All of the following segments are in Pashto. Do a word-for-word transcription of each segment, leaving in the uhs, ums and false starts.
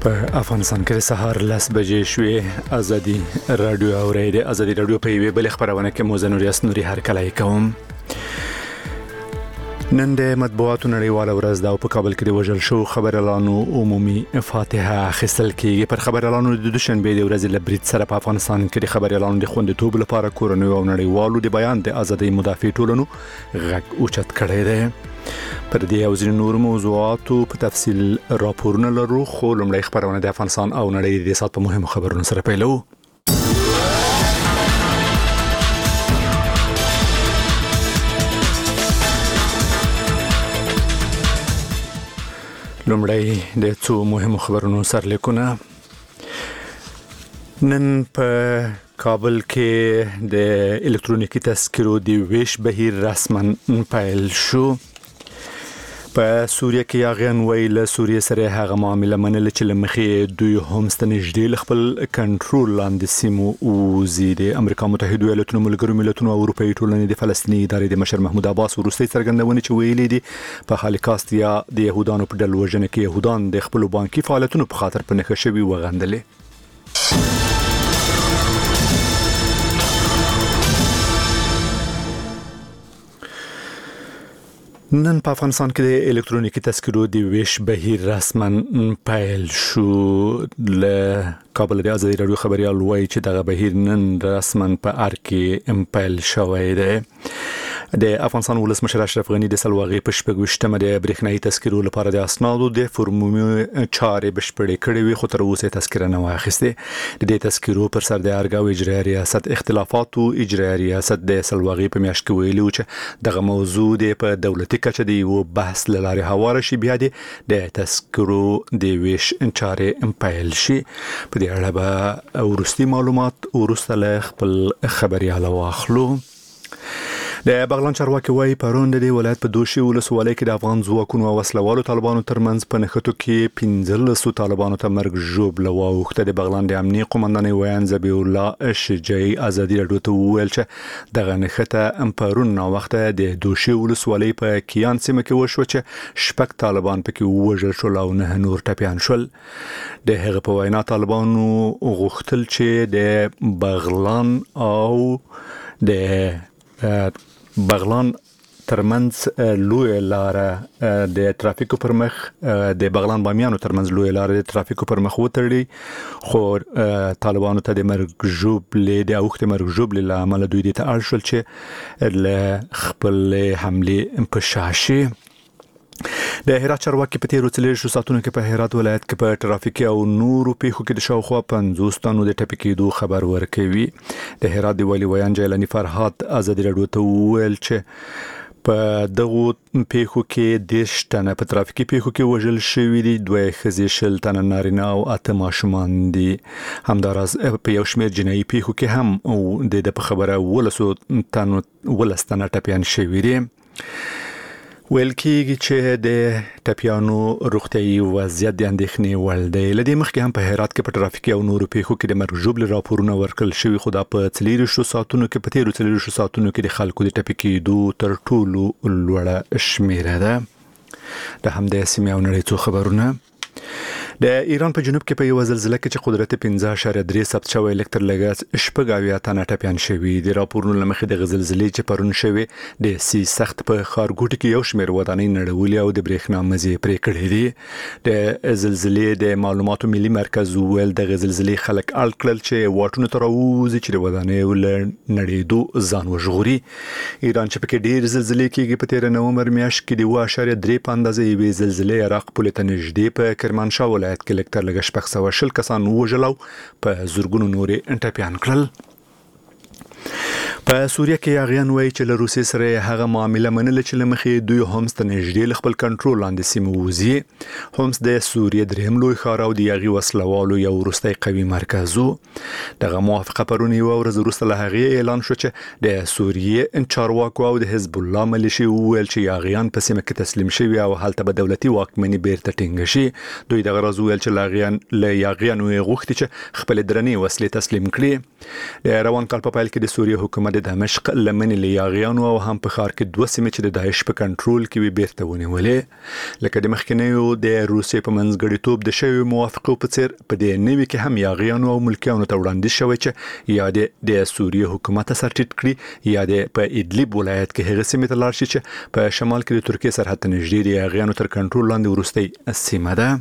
په افغانستان کې سهار لس بجې شوې. ازادي رادیو اورېده ازادي رادیو په یوه بل خبرونه کې موزه نوري اسنوري هر کله کوم. نن د مطبوعاتو نړیواله ورځ ده او په کابل کې د وژل شو خبريالانو عمومي فاتحه اخیستل کېږي. پر خبريالانو د دوشنبه د ورځې له برید سره په افغانستان کې د خبريالانو د خوندیتوب لپاره کورنۍ او نړیوالو د بیان د ازادۍ مدافع ټولنو غږ اوچت کړی دی. پر دې او ځینو نور موضوعاتو په تفصیل راپورونه لرو، خو لومړی خبرونه د افغانستان او نړۍ د سات په مهمو خبرونو سره پیلو. لومړی د څو مهمو خبرونو سرلیکونه. نن په کابل کې د الکترونیکی تذکرو د ویش بهیر رسما پیل شو. په سوریه کې یاغیان ویل سوریه سره هغه معاملې منل چې لمخې دوی هم ستنجدي خپل کنټرول لاندې سیمو او زیاده امریکا متحده ایالاتونو ملګرو ملتونو او اروپאי ټولنې د فلسطیني ادارې د مشر محمود عباس ورستي څرګندونه چې ویلي دي په هالیکاست یا د يهودانو په ډول وژنه کې يهودان د خپل بانکي فعالیتونو په خاطر په نخښه شوی وغندلې. نن په افغانستان کې د الکترونیکی تذکرو د ویش بهیر رسما پیل شو. ل کابل د ازادي رادیو خبريال وایي چې دغه بهیر نن رسما په ار کې پیل شوی دی. د افغانستان ولسمشر اشرف غنی د سلواغي په شپږشتمه د برېښنايي تذکرو لپاره د اسنادو د فورمومي چارې بشپړې کړې وي، خو تر اوسه تذکره نه واخیسته. د دې تذکرو پر سر د ارګاو اجرایي ریاست اختلافات او اجرایي ریاست د سلواغي په میاشت کې ویلو چې دغه موضوع د په دولتي کچه دی او بحث لاره هواره شي، بیا د تذکرو د ویش چارې امپایل شي. په دې اړه به ورستي معلومات ورسته له خپل خبريال واخلو. د بغلان چارواکي وايي پرون د ولایت په دوشي ولسوالۍ کې د افغان ځواکونو او وسلوالو طالبانو ترمنځ په نښتو کې پنځلس طالبانو ته مرګ ژوبله واوښته. د بغلان د امنیه قومندانۍ ویان زبی الله شجاعي ازادي رادیو ته وویل چې دغه نښته پرون نو وخت د دوشي ولسوالۍ په کیان سیمه کې وشو چې شپږ طالبان پکې وژل شول او نه نور ټپيان شول. د هغه په وینا طالبانو غوښتل چې د بغلان او د بغلان ترمنځ لوی لار د ترافیکو پر مخ د بغلان بامیانو ترمنځ لوی لار د ترافیکو پر مخ وتړي، خو طالبانو ته د مرګ ژوبلې د اوخت مرګ ژوبلې لامل دوی د تعال شول چې له خپل حمله په شاشي. د هرات چارواکي په تیرو څلورو ساعتونو کې په هرات ولایت کې په ترافیکي او نورو پیښو کې د شاوخوا پنځوس تنو د ټپي کېدو خبر ورکوي. د هرات د والي ویان جیلانی فرحات ازادي رادیو ته ویل چې په دغه پیښو کې دیرش تنه په ترافیکي پیښو کې وژل شوي دي، دوه ښځې شل تنه نارینه او اته ماشومان دي. همداراز په یو شمېر جنایي پیښو کې هم د په خبره ولسو تنو ولس تنه ټپيان شوي دي. ویل کېږي چې د ټپيانو روغتيایي وضعیت د اندېښنې وړ دی. لدې مخکې هم په هرات کې په ترافیکي او نورو پیښو کې د مرګ ژوبلې راپورونه ورکړل شوي، خو دا په څلورو ساعتونو کې په تیرو څلورو ساعتونو کې د خلکو د ټپي کېدو تر ټولو لوړه شمیره ده. د همدې سیمې او نړۍ څو خبرونه. د ایران په جنوب کې په یو زلزلې کې چې قدرت پنځه اعشاریه درې ثبت شوی الکتر لګاس شپږ اویا تنه ټپيان شوي. د راپورونو لمخې د زلزلې چې پرون شوی د سی سخت په خارګوټ کې یو شمېر ودانۍ نړولې او د برېښنا مزي پرې کړې دي. د زلزلې د معلوماتو ملي مرکز ویل د زلزلې خلک اړ کړل چې واټونو تر اوځي چې د ودانۍ ول نړېدو ځان وژغوري. ایران چې پکې ډېر زلزلې کېږي په تیر نومبر میاشت کې د اوه اعشاریه درې په اندازې یوې زلزلې عراق پولې ته نږدې په کرمانشاه ولایت کې لکتر لګ شپږ سوه شل کسان وژلو په زورګونو نورې ټپيان کړل. په سوریه کې یاغیان وایي چې له روسیې سره هغه معاملې منل چې لمخې دوی هم ستنجدي خپل کنټرول لاندې سیمه وزي. هومس د سوریه دریم لوی ښار او د یاغي وسلوالو یو وروستي قوي مرکز وو. دغه موافقه پرون یو ورځ وروسته له هغه اعلان شو چې د سوریه چارواکو او د حزب الله ملیشي ویل چې یاغیان په سیمه کې تسلیم شوي او هلته به دولتي واکمني بیرته ټینګ شي. دوی دغه ورځ ویل چې لاغیان له یاغیانو غوښتي چې خپل درنې وسلې تسلیم کړي. د روان کال په پایل کې د د سوریه حکومت د دمشق لمن لیاغیانو او هم په ښار کې دوه سیمې چې د داعش په کنټرول کې وي بیرته ونیولې. لکه د مخکنیو د روسیې په منځګړیتوب د شویو موافقو په څیر په دې نوي کې هم یاغیانو او ملکیانو ته وړاندیز شوی چې یا د سوریه حکومت سر ټیټ کړي یا د په ادلب ولایت کې هغه سیمې ته لاړ شي چې په شمال کې د ترکیې سرحد ته نږدې د یاغیانو تر کنټرول لاندې وروستۍ سیمه ده.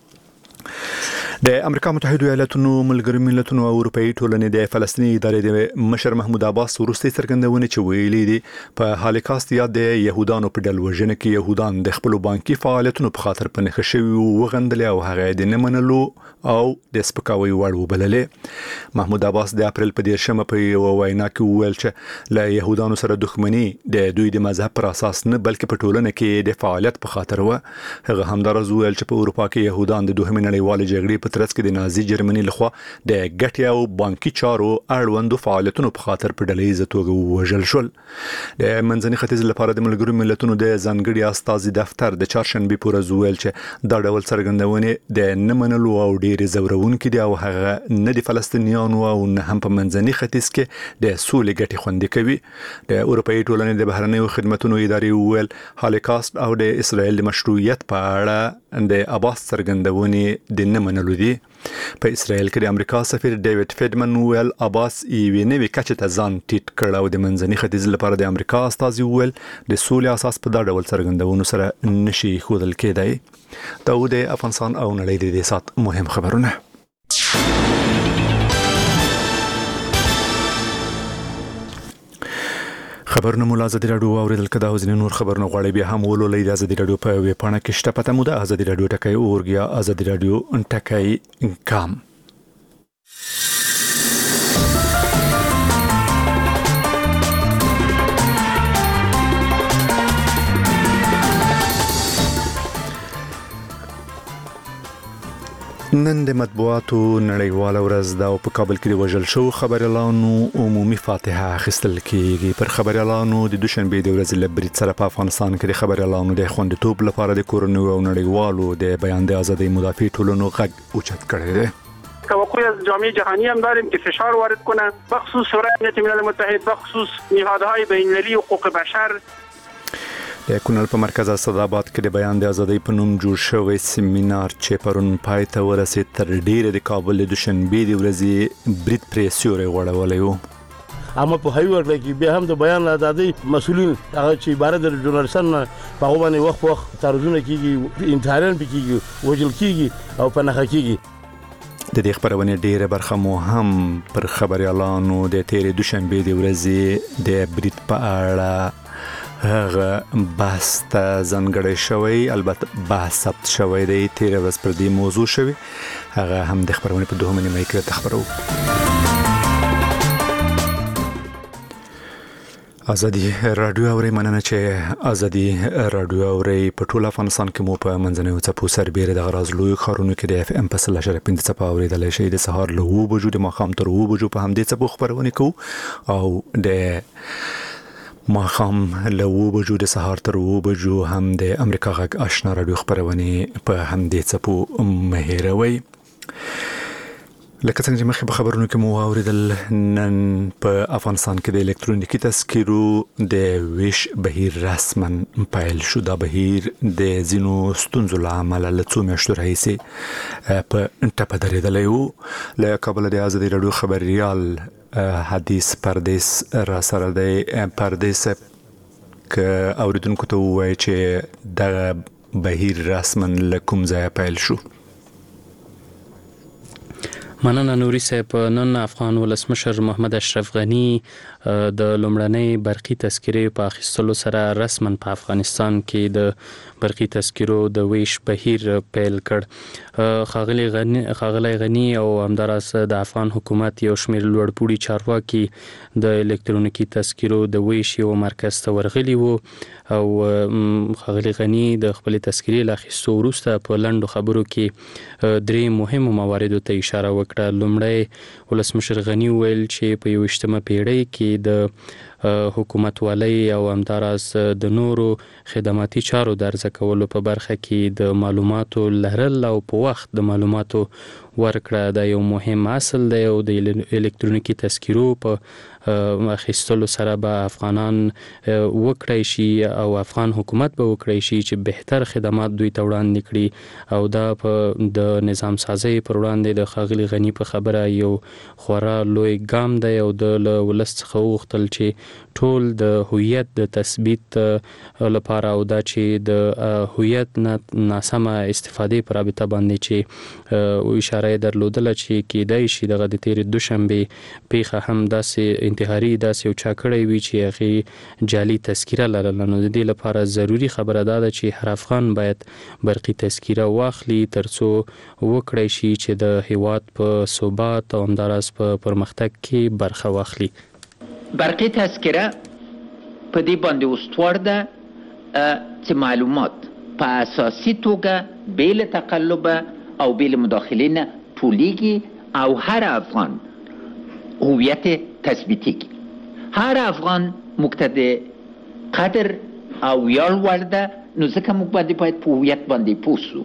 د امریکا متحده ایالاتونو ملګرو ملتونو او اروپאי ټولنې د فلسطیني ادارې د مشر محمود عباس وروستي څرګندونه چې ویلي دي په هالیکاست یا د يهودانو په ډول وژنه کې يهودان د خپل بانکي فعالیتونو په خاطر په نښه شوي وغندل او هغه د نه منلو او د سپکاوي وړ وبللې. محمود عباس د اپریل په دیرشمه په یو وینا کې وویل چې له يهودانو سره دښمنی د دوی د مذهب پر اساس نه بلکې په ټولنه کې د فعالیت په خاطر و. هغه همدارز وویل چې په اروپا کې يهودان د دوهمې نړیوالې جګړې په ترڅ کې د نازي جرمني لخوا د ګټې او بانکي چارو اړوندو فعالیتونو په خاطر په ډلهییزه توګه وژل شول. د منځني ختیځ لپاره د ملګرو ملتونو د ځانګړي استازي دفتر د چهارشنبه په ورځ ویل چې دا ډول څرګندونې د نه منلو او ډېر زورونکي دي او هغه نه د فلسطینیانو او نه هم په منځني ختیځ کې د سولې ګټې خوندي کوي. د اروپאי ټولنې د بهرنیو خدماتو ادارې ویل هالیکاست او د اسرائیل د مشروعیت په اړه د عباس څرګندونې د نه منلو دي. په اسرائیل کې د امریکا سفیر ډیوډ فیډمن ویل عباس یوې نوې کچې ته ځان ټیټ کړ او د منځني ختیځ لپاره د امریکا استازي ویل د سولې اساس په دا ډول څرګندونو سره نشي ښودل کېدای. دا و د افغانستان او نړۍ د دې سات مهم خبرونه. خبرونه مولا ازادي رادیو اوریدل کدا او ځینې نور خبرونه غواړي بیا هم ولولئ د ازادي رادیو په ویب پاڼه کې شته پته مو د ازادي رادیو ټکای اورګیا ازادي رادیو ټکای کام. نن د مطبوعاتو نړیواله ورځ دا په کابل کې د وژل شو خبريالانو عمومي فاتحه اخیستل کیږي. پر خبريالانو د دوشنبه د ورځې لبرید سره په افغانستان کې د خبريالانو د خوندیتوب لپاره د کورونو او نړیوالو د بیان د ازادۍ مدافع ټولنو غږ اوچت کړی دی. توقع از جامعه جهانی هم داریم که فشار وارد کنه بخصوص شورای امنیت ملل متحد بخصوص نهادهای بین‌المللی حقوق بشر. د کونړ په مرکز اسداباد کې د بیان د ازادۍ په نوم جوړ شوی سیمینار چې پرون پای ته ورسید تر ډیره د کابل د دوشنبه د ورځې برید پرې سیوري غوړولې وو. اما په هیوار کې بیا هم د بیان ازادۍ مسولین هغه چې عبارت د ژورنالستان په باندې وخت وخت تعرضونه کیږي انتحاران کیږي وژل کیږي او په نخښه کیږي. د دې خبرونه ډیره برخه مو هم پر خبريالانو د تیرې دوشنبه د ورځې د برید په اړه هغه بحث ته ځانګړی شوی البته بحث ثبت شوی دی تیر ورځ پر دې موضوع شوی هغه هم د خبرونه په دوه نیمه کې تخبرو. ازادي رادیو اوري مننه چې ازادي رادیو اوري په ټول افغانستان کې مو په منځنوي چپو سربېره د غراز لوی خارونو کې د اف ام په سل شر پنځه چپو اوریدل شي د سهار له وو بجو د ماخام تر وو بجو په همدې چپو خبرونه کوو او د ما خام له وو بجو د سهار تر وو بجو هم د امریکا غږ آشنا رادیو خبرونه په همدې چپو مهیروي. لکه څنګه چې مخکې په خبرونو کې مو اوریدل نن په افغانستان کې د الکترونیکي تذکیرو د ویش بهیر رسما پیل شو. دا بهیر د ځینو ستونزو له امله له څو میاشتو راهیسې په ټپه درېدلی و. له کابل د ازادي رادیو خبريال حدیث پردیس را سره دی. پردیس که اوریدونکو ته وایي چې دا بهیر رسما له کوم ځای پیل شو؟ مننه نوري صاحب. نن افغان ولسمشر محمد اشرف غنی د لومړنۍ برقي تذکرې په اخیستلو سره رسما په افغانستان کې د برقي تذکرو د ویش بهیر پیل کړ. ښاغلی غنی ښاغلی غنی او همداراز د افغان حکومت یو شمېر لوړپوړي چارواکي د الکترونیکي تذکرو د ویش یو مرکز ته ورغلي وو او ښاغلی غنی د خپل تذکرې له اخیستو وروسته په لنډو خبرو کې درې مهمو مواردو ته اشاره وکړه. لومړی ولسمشر غنی ویل چې په یوویشتمه پیړۍ کې د حکومت والی او همداراز د نورو خدماتي چارو د ارزه کولو په برخه کې د معلوماتو لرل او په وخت د معلوماتو ورکړه د یو مهم اصل دی او د الکترونیکي تذکیرو په اخیستلو سره به افغانان وکړای شي او افغان حکومت به وکړای شي چې بهتر خدمات دوی ته وړاندې کړي او دا په د نظام سازي پر وړاندې د ښاغلي غني په خبره یو خورا لوی ګام دی او د ولس څخه وغوښتل چې ټول د هویت د تثبیت لپاره او دا چې د هویت ناسمه استفادې پر رابطه باندې چې اشاره درلودله چې کېدای شي دغه د تیرې دوشنبې پیښه هم داسې انتحاري داسې یو چا کړی وي چې هغې جعلي تذکیره لرله. نو د دې لپاره ضروري خبره دا ده چې هر افغان باید برقي تذکیره واخلي تر څو وکړی شي چې د هیواد په ثبات او همداراز په پرمختګ کې برخه واخلي. برقي تذکیره په دې باندې استوار ده چې معلومات په اساسي توګه بې له تقلبه او بې له مداخلې نه ټولېږي او هر افغان هویت تثبیتي کی. هر افغان موږ ته د قدر او ویاړ وړ ده، نو ځکه موږ باندې باید په هویت باندې پوه سو.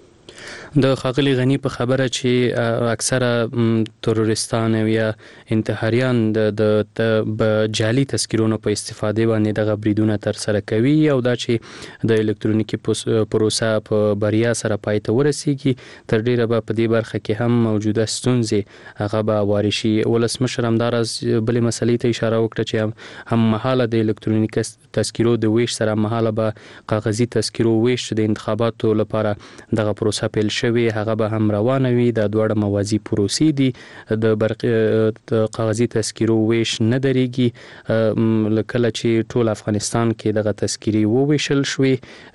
د ښاغلي غني په خبره چې اکثره تروریستان یا انتحاریان د جعلي تذکیرونو په استفادې باندې دغه بریدونه ترسره کوي او دا چې د الکترونیکي پروسه په بریا سره پای ته ورسیږي تر ډیره به په دې برخه کې هم موجوده ستونزې هغه به واري شي. ولسمشر همداراز بلې مسلې ته اشاره وکړه چې هم مهاله د الکترونیکي تذکیرو د ویش سره مهاله به کاغذي تذکیرو ویش د انتخاباتو لپاره دغه پروسه پیل شوی هغه به هم روانه وي. د دوړه موازی پروسې دي د برق د کاغذي تذکیرو ویش نه درېږي. لکه چې ټول افغانستان کې دغه تذکیري وویشل شوي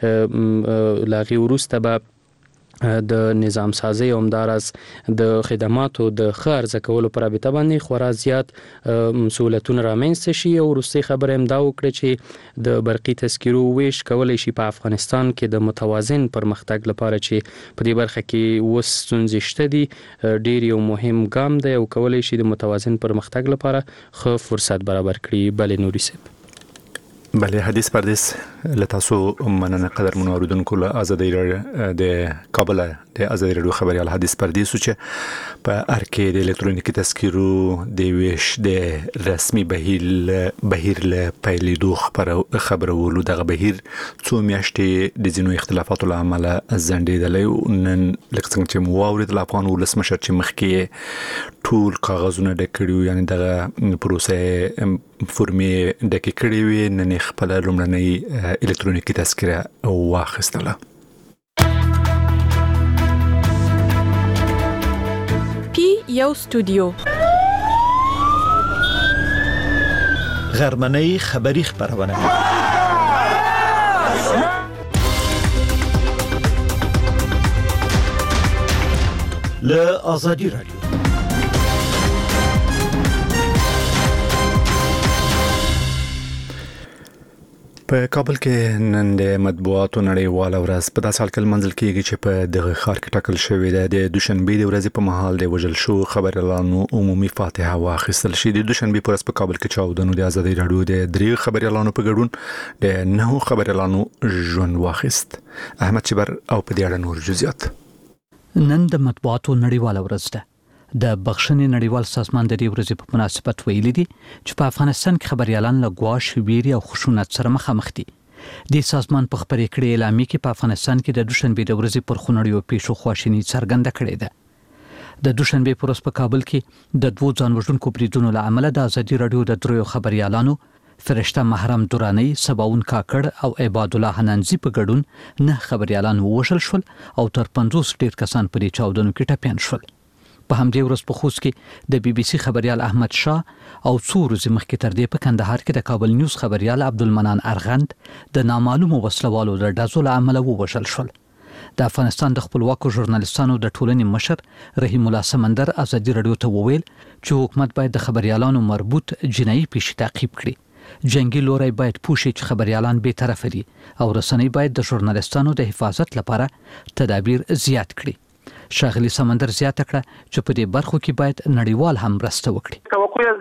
لاغي وروسته به د نظام سازي او همداراز د خدماتو د ښه عرضه کولو پر رابطه باندې خورا زیات سهولتونه رامنځته شي. او وروستۍ خبره هم دا وکړه چې د برقي تذکیرو ویش کولی شي په افغانستان کې د متوازن پرمختګ لپاره چې په دې برخه کې اوس ستونزې شته دي ډېر یو مهم ګام دی او کولی شي د متوازن پرمختګ لپاره ښه فرصت برابر کړي. بلې نوري صاحب. بله حدیث پردیس لتاسو مننه قدر منو اوریدونکو له ازادي د کابل د ازادي رادیو خبريال حدیث پردیس چې په ارکې د الکترونیکي تذکیرو د ویش د رسمي بهیر بهیر له پیلېدو خبرولو دغه بهیر څو میاشتې د ځینو اختلافاتو له امله ځنډېدلی. نن لکه څنګه چې مو واورېدل افغان ولسمشر چې مخکې ټول کاغذونه ډک کړي یعنی دغه پروسه فرمې ډکې کړې وي نن خپل لومړنۍ الکترونیکي تذکره واخیستله. پی یو استودیو غرمنۍ خبری خبرونه له ازادي رادیو. په کابل کې نن د مطبوعاتو نړیواله ورځ په داسې حال کې لمانځل کېږي چې په دغه ښار کې ټاکل شوې ده د دوشنبې د ورځې په مهال د وژل شو خبريالانو عمومي فاتحه واخیستل شي. د دوشنبې پر ورځ په کابل کې چاودنو د ازادي رادیو د درې خبريالانو په ګډون د نهو خبريالانو ژوند واخیست. احمد چبر او په دې اړه نور جزئیات. نن د مطبوعاتو نړیواله ورځ ده. د بخښنې نړیوال سازمان د دې ورځې په مناسبت ویلي دي چې په افغانستان کې خبريالان له ګواښ ویري او خشونت سره مخامخ دي. د سازمان په خبرې کړې اعلامیه کې په افغانستان کې د دوشنبې د ورځې پر خونړیو پیښو خواشیني څرګنده کړې ده. د دوشنبې پر ورځ په کابل کې د دوه ځان وژونکو بریدونو له امله د ازادي رادیو د دریو خبريالانو فرشته محرم دورانی، سباون کاکړ او عباد الله حنانزي په ګډون نه خبريالان ووژل شول او تر پنځوس ډیر کسان په دې چاودنو کې ټپيان شول. په همدې ورځ په خوست کې د بي بي سي خبريال احمد شاه او څو ورځې مخکې تر دې په کندهار کې د کابل نیوز خبريال عبدالمنان ارغند د نامعلومو وسلوالو د ډزو له امله ووژل شول. د افغانستان د خپلواکو ژورنالستانو د ټولنې مشر رحیم الله سمندر ازادي رادیو ته وویل چې حکومت باید د خبريالانو مربوط جنایي پیښې تعقیب کړي. جنگي لوري باید پوښي چې خبريالان به طرف دي او رسنۍ باید د ژورنالستانو د حفاظت لپاره تدابیر زیات کړي. شاغلی سمندر زیاته کړه چې په دې برخو کې باید نړیوال هم مرسته وکړي. توقع از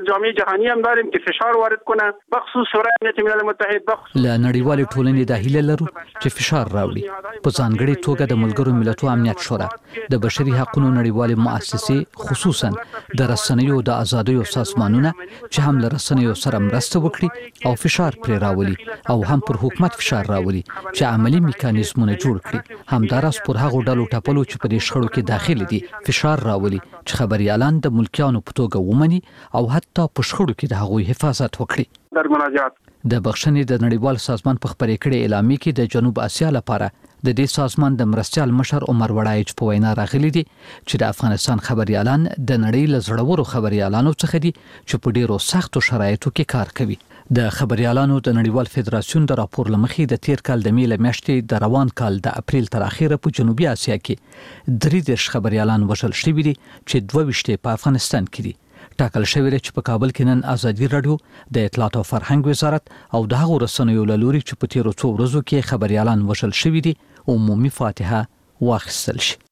جامعه جهانی هم داریم که فشار وارد کنه بخصوص شورای امنیت ملل متحد بخصوص ل نړیوال ټولنې د هیله لرو چې فشار راوړي په ځانګړي توګه د ملګرو ملتونو امنیت شورا د بشري حقوقو نړیوال مؤسسې خصوصا د رسنیو د ازادیو سازمانونه چې هم له رسنیو سره مرسته وکړي او فشار پرې راولي او هم پر حکومت فشار راولي چې عملی میکانیزمونه جوړ کړي همداراز پر هغو ډلو ټاپلو چې په دې شخړو کې داخلي دي فشار راولي چې خبريالان د ملکیانو په توګه ومني او حتی په شخړو کې د هغوی حفاظت وکړي. در مناجات د بخښنې د نړیوال سازمان په خبرې کړې اعلامیه کې د جنوب اسیا لپاره د دې سازمان د مرستيال مشر عمر وړایچ په وینا راغلي دي چې د افغانستان خبريالان د نړۍ له زړورو خبريالانو څخه دي چې په ډیرو سختو شرایطو کې کار کوي. د خبريالانو د نړیوال فدراسیون د راپور لمخې د تیر کال د میله میاشتې د روان کال د اپریل تر اخره په جنوبي اسیا کې درې دیرش خبريالان وژل شوي دي چې دوه ویشت په افغانستان کې دي. ټاکل شوی دی چې په کابل کې نن ازادي رادیو د اطلاعات او فرهنګ وزارت او د هغو رسنیو له لوري چې په تیرو څو ورځو کې خبريالان وژل شوي دي عمومي فاتحه واخیستل شي.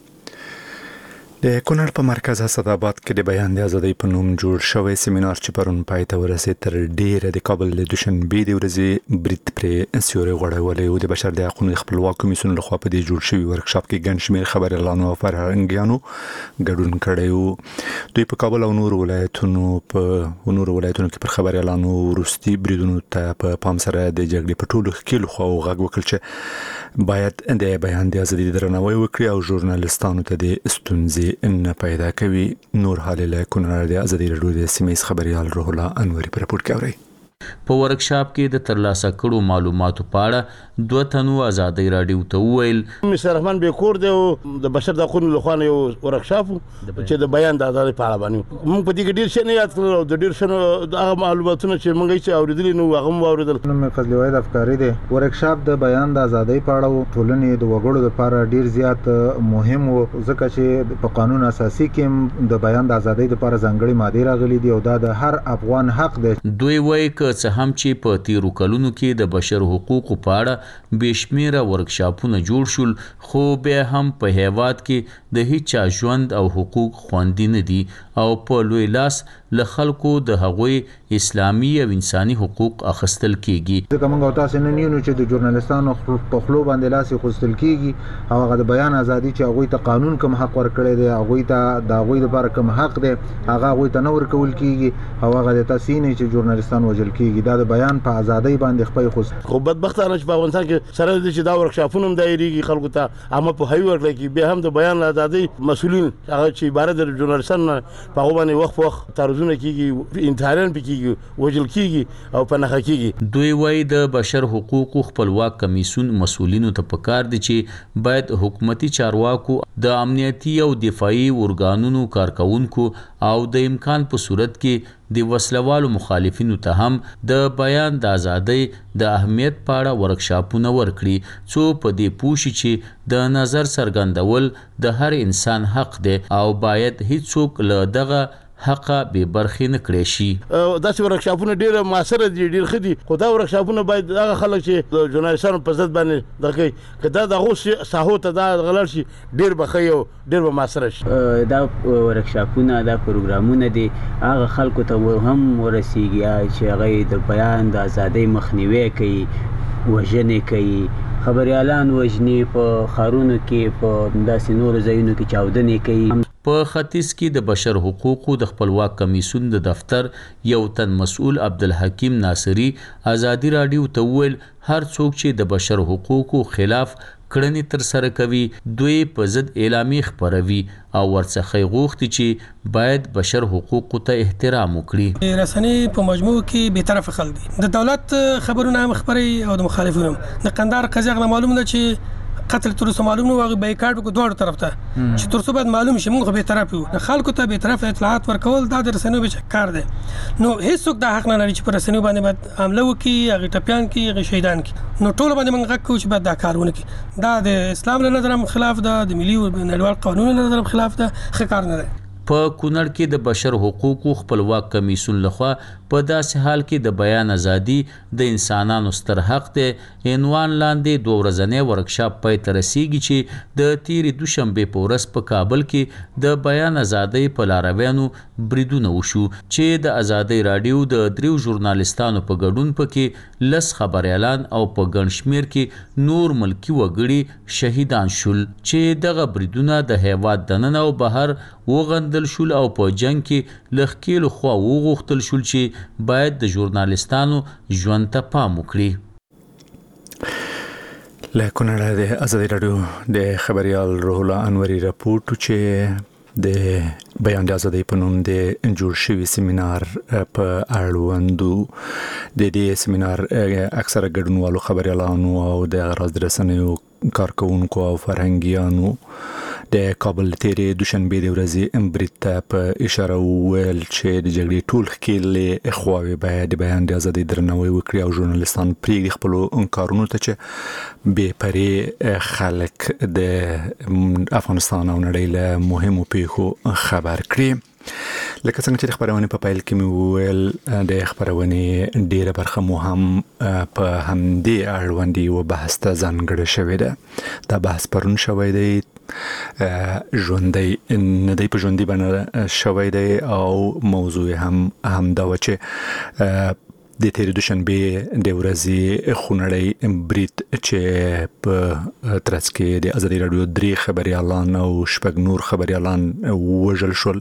د کونړ په مرکز اسداباد کې د بیان د ازادۍ په نوم جوړ شوی سیمینار چې پرون پای ته ورسید تر ډیره د کابل د دوشنبې د ورځې بریټ پرې سیوري غوړولې او د بشر د حقوقو خپلواک کمیسیون لخوا په دې جوړ شوی ورکشاپ کې ګڼ شمېر خبريالانو او فرهنګیانو ګډون کړی وو. دوی په کابل او نور ولایتونو په نور ولایتونو کې پر خبريالانو ورستي بریدونو ته په پام سره د جګړې په ټولو کې خو غږ وکړ چې باید د بیان د ازادۍ درناوی وکړي او ژورنالیستانو ته د استونزې ان پیدا کوي. نور حال له کونړ د ازادي رادیو د سیمې خبريال روح الله انوري پر رپورت کوي. په ورکشاپ کې د ترلاسه کړو معلوماتو په اړه دوه تنو ازادي رادیو ته ویل مستر رحمان بیکور دی د بشر د حقوقو له خوانه یو ورکشاپ چې د بیان د ازادۍ په اړه باندې موږ په دې کې ډیر څه نه یاد کړو د ډیر څه د معلوماتونو چې موږ یې اوریدل نو هغه مو اوریدل. نو فضل وحید افکاری دی ورکشاپ د بیان د ازادۍ په اړه ټولنې د وګړو لپاره ډیر زیات مهم و ځکه چې په قانون اساسي کې د بیان د ازادۍ لپاره ځانګړي ماده راغلي دی او دا د هر افغان حق دی. دوی وایي څه هم چې په تیرو کلونو کې د بشر حقوقو په اړه بشمیره ورکشاپونه جوړ شول خو بیا هم په هیواد کې د هیڅ ژوند او حقوق خوندي نه دي او په لوی لاس له خلکو د هغوی اسلامي او انساني حقوق اخیستل کیږي. ځکه موږ تاسو نه نیو چې د ژورنالیستانو په خلو باندې لاس اخیستل کیږي او هغه د بیان ازادي چې هغه ته قانون کوم حق ورکړی دی هغه ته د هغه لپاره کوم حق دی هغه هغه ته نه ورکول کیږي او هغه د تاسو نه چې ژورنالیستان وژل کیږي دا د بیان په ازادۍ باندې خپل خصوص. خو بدبختانه چې په افغانستان کې سره د چې دا ورکشاپونه هم دایریږي خلکو ته اما په هی ورکړي کې به هم د بیان ازادۍ مسولین هغه چې عبارت د ژورنالیستانو په هغه باندې وخت وخت تعرضونه کیږي انتحاران کیږي وژل کیږي او په نخښه کیږي. دوی وایي د بشر حقوقو خپلواک کمیسیون مسولینو ته پکار دي چې باید حکومتي چارواکو د امنیتي او دفاعي ارګانونو کارکونکو او د امکان په صورت کې د وسلوالو مخالفینو ته هم د بیان د ازادۍ د اهمیت په اړه ورکشاپونه ورکړي څو په دې پوښي چې د نظر څرګندول د هر انسان حق دی او باید هیڅوک له دغه حق به برخې نه کړی شي. داسې ورکشاپونه ډېر معاصر دي ډېر ښه دي خو دا ورکشاپونه باید هغه خلک چې د ژورنالیستانو په ضد باندې دغه کوي که دا د هغو ساحو ته دا غلط شي ډېر به ښه او ډېر به معاصره شي. دا ورکشاپونه دا پروګرامونه دي هغه خلکو ته هم ورسیږي چې هغه د بیان د ازادۍ مخنیوی کوي وژنې کوي خبريالان وژني په ښارونو کې په داسې نورو ځایونو کې چاودنې کوي. په ختیځ کې د بشر حقوقو د خپلواک کمیسیون د دفتر یو تن مسؤل عبدالحکیم ناصری ازادي رادیو ته ویل هر څوک چې د بشر حقوقو خلاف کړنې تر سره کوي دوی په ضد اعلامیه خپروي او ورڅخه غوښتي چې باید بشر حقوقو ته احترام وکړي. رسنۍ په مجموع کې به طرف خلک دي د دولت خبرونه هم خبري او د مخالفینو د قندهار قضیه معلومه ده چې قتل تر څو معلوم نو هغه بایکاټ کو دوه طرف ته چې تر څو بعد معلوم شي موږ به طرف یو خلکو ته به طرف اطلاعات ورکول دا د رسنیو به کار دی نو هیڅوک د حق نه لري چې پر رسنیو باندې باید حمله وکړي هغه ټپيان کې هغه شهیدان کې نو ټول باندې موږ غوښتو چې باید دا کارونه کوي دا د اسلام له نظر خلاف ده د ملي او نړیوال قانون له نظر خلاف ده ښه کار نه دی. په کونړ کې د بشر حقوقو خپلواک کمیسیون لخوا په داسې حال کې د بیان ازادي د انسانانو ستر حق دی عنوان لاندې دوه ورځنی ورکشاپ پای ته رسیږي چې د تیرې دوشنبې په ورځ په کابل کې د بیان ازادۍ په لارویانو بریدونه وشو چې د ازادۍ راډیو د دریو ژورنالیستانو په ګډون پکې لس خبريالان او په ګڼ شمېر کې نور ملکی وګړي شهیدان شول چې دغه بریدونه د هیواد دننه او بهر وغندل شول او په جنگ کې لخکېلو خوا وغوښتل شول چې باید د ژورنالیستانو ژوند ته پام وکړي. له کونړه د ازادي راډیو د خبريال روح الله انوري راپورټ چې د بیان د ازادۍ په نوم د جوړ شوی سیمینار په اړوندو د دې سیمینار اکثره ګډونوالو خبريالانو او د غراض رسنیو کارکونکو او فرهنګیانو د کابل تیرې دوشنبه د ورځې برید ته په اشاره وویل چې د جګړې ټول ښکېلې خواوې باید د بیان د ازادۍ درناوی وکړي او ژورنالیستان پرېږدي خپلو کارونو ته چې بې پرې خلک د افغانستان او نړۍ له مهمو پیښو خبر کړي. لکه څنګه چې د خبرونې په پیل کې مې وویل د خبرونې ډیره برخه مو هم په همدې اړوند یو بحث ته ځانګړې شوې ده. دا بحث پرون شوی دی ژوندۍ نه دی په ژوندۍ باندې شوی دی او موضوع هم همدا و چې د تیرې دوشنبه د ورځې خونړی برید چې په ترڅ کې د ازادي راډیو درې خبريالان او شپږ نور خبريالان وژل شول،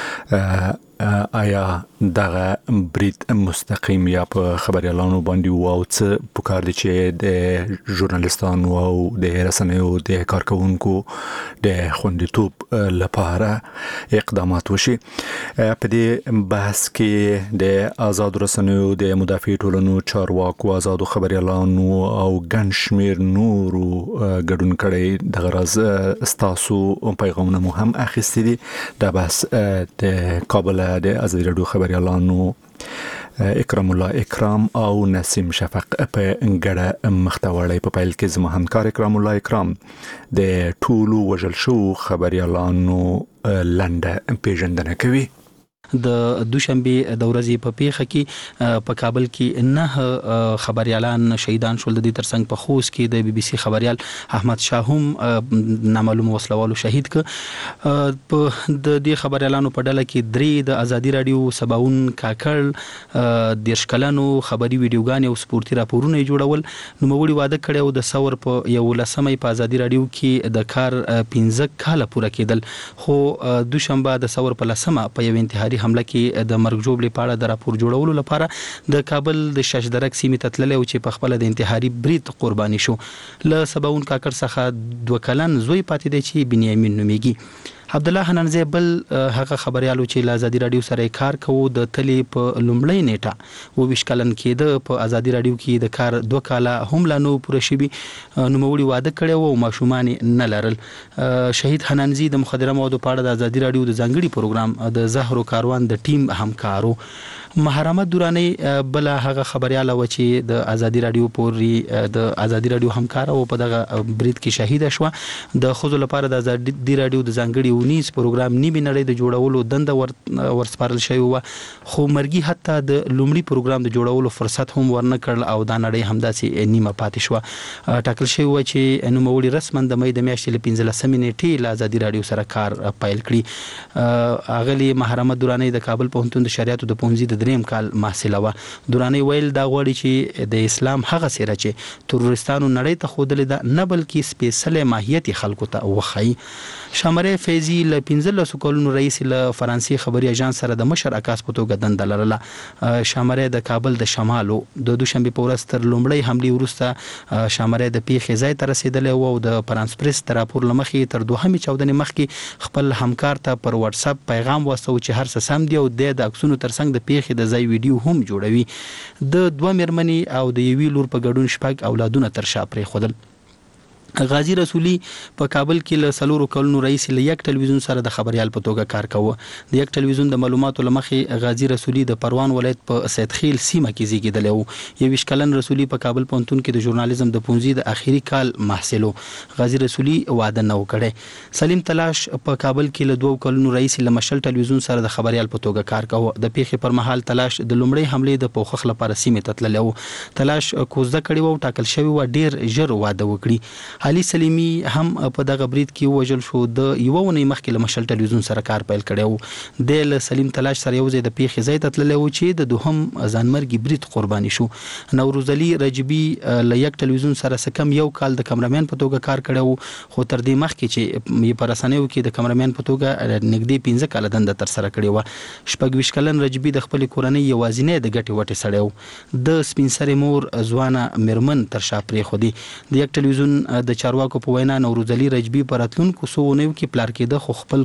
آیا دغه برید مستقیم یا په خبريالانو باندې و او څه پکار دي چې د ژورنالیستانو او د رسنیو د کارکونکو د خوندیتوب لپاره اقدامات وشي؟ په دې بحث کې د آزاد رسنیو د مدافع ټولنو چارواکو آزادو خبريالانو او ګڼ شمېر نورو ګډون کړی. دغه راز ستاسو پیغامونه مو هم اخیستي دي. دا بحث د کابل د ازادي راډیو خبريالانو اکرام الله اکرام او نسیم شفق په ګډه مختوړی په پیل کې زما همکار اکرام الله اکرام د ټولو وژل شو خبريالانو لنډه پیژندنه کوي. د دوشنبه د ورځې په پیښه کې په کابل کې نه خبريالان شهیدان شول. د دې ترڅنګ په خوست کې د بي بي سي خبريال احمد شاه هم نامعلوم وسلوالو شهید ک. په د دې خبريالانو په ډله کې درې د ازادي راډیو سباون کاکړ د شکلانو خبري ویډیوګان او سپورتي راپورونه جوړول. نو موږ واده کړو د ثور په یو لسمې په ازادي راډیو کې د کار پنځه کال پوره کېدل، خو دوشنبه د ثور په لسمه په یو انتحاري حمله کې د مرګ جوړې پاړه د راپور جوړولو لپاره د کابل د شاشدرک سیمې ته تللی او چې په خپل د انتحاري برید قرباني شو. له سباون کاکړ څخه دوه کلن زوی پاتې دی چې بنیامین نومیږي. عبدالله حنانزی بل هغه خبريالو چې له ازادي راډیو سره کار کوي د تلی په لومړی نیټه و ویش کلن کې د په ازادي راډیو کې د کار دوه کاله هم لا نو پوره شوی. نو موړي واده کړي او ماشومان نه لرل. شهید حنانزی د مخدره موادو په اړه د ازادي راډیو د ځانګړي پروګرام د زهرو کاروان د ټیم همکارو. محرمت دورانی بل هغه خبرياله و چې د ازادي راډیو پوري د ازادي راډیو همکار او په دغه برید کې شهید شو. د خود لپاره د ازادي راډیو د ځانګړي ونیس پروګرام نیمه نړۍ د جوړولو دنده ور ورسپارل شوی و، خو مرګي حتی د لومړي پروګرام د جوړولو فرصت هم ورنه کړل او د نړۍ همداسې نیمه پاتې شو. ټاکل شوی و چې نو موړي رسمن د مې د میاشتې ل پنځلسمې نیټې ل ازادي راډیو سره کار پایل کړی. اغلی محرمت دورانی د کابل پوهنتون د شریعت د پوهنځي د دریم کال محصله و. دورانی ویل دا غوړي چې د اسلام هغه سره چې تروریستانو نړۍ ته خودلې ده نه بلکې سپیشل ماهیت خلکو ته وخی. شامره فیضی ل پنځلس کلونو رئیس ل فرانسې خبري اژانس سره د مشر عکاس په توګه دنده لرله. شامره د کابل د شمالو د دوشنبه په ورځ تر لومړی حمله وروسته شامره د پیښې ځای ته رسیدلې او د فرانس پریس تر راپور لمخې تر دوهمې چودنې مخکې خپل همکار ته پر واتس اپ پیغام واستو چې هر څه سم دی او د عکسونو ترڅنګ د پیښې د ځای ویډیو هم جوړوي. د دوه مېرمنې او د یوې لور په ګډون شپږ اولادونه تر شا پرې خودل. غازی رسولی په کابل کې له سلورو کلونو رئیس له یک ټلویزیون سره د خبريال په توګه کار کاوه. د یک ټلویزیون د معلوماتو لمخې غازی رسولی د پروان ولایت په سیدخیل سیمه کې زیږیدلی و. یویشت کلن رسولی په کابل پوهنتون کې د ژورنالیزم د پونځي د اخیری کال محصل و. غازی رسولی واده نه وکړي. سلیم تلاش په کابل کې له دوه کلونو رئیس له مشل ټلویزیون سره د خبريال په توګه کار کاوه. د پیښې پر مهال تلاش د لومړی حمله د پوښښ لپاره سیمه ته تللی و. تلاش کوزده کړی و، ټاکل شوی و ډیر ژر واده وکړي. علي سلیمی هم په دغه برید کې وژل شو. د یو ونې مخکې له مشل ټلویزیون سره کار پیل کړی و. د سلیم تلاش سره یو ځای د پیښې ځای ته تللی و چې د دوهم ځانمرګي برید قرباني شو. نوروز علي رجبي له یک ټلویزیون سره سکم یو کال د کمرمن په توګه کار کړی و، خو تر دې مخکې چې په رسنیو کې د کمرمن په توګه نږدې پنځه کاله دنده تر سره کړې و. شپږ ویشت کلن رجبي د خپل کورنۍ یوازینی د ګټې وټې سړی و. د سپین سرې مور ځوانه میرمن تر شا پرېښودې. د یک ټلویزیون د چارواکو په وینا نوروز علي رجبي پر راتلونکو څو اونیو کې پلار کېده، خو خپل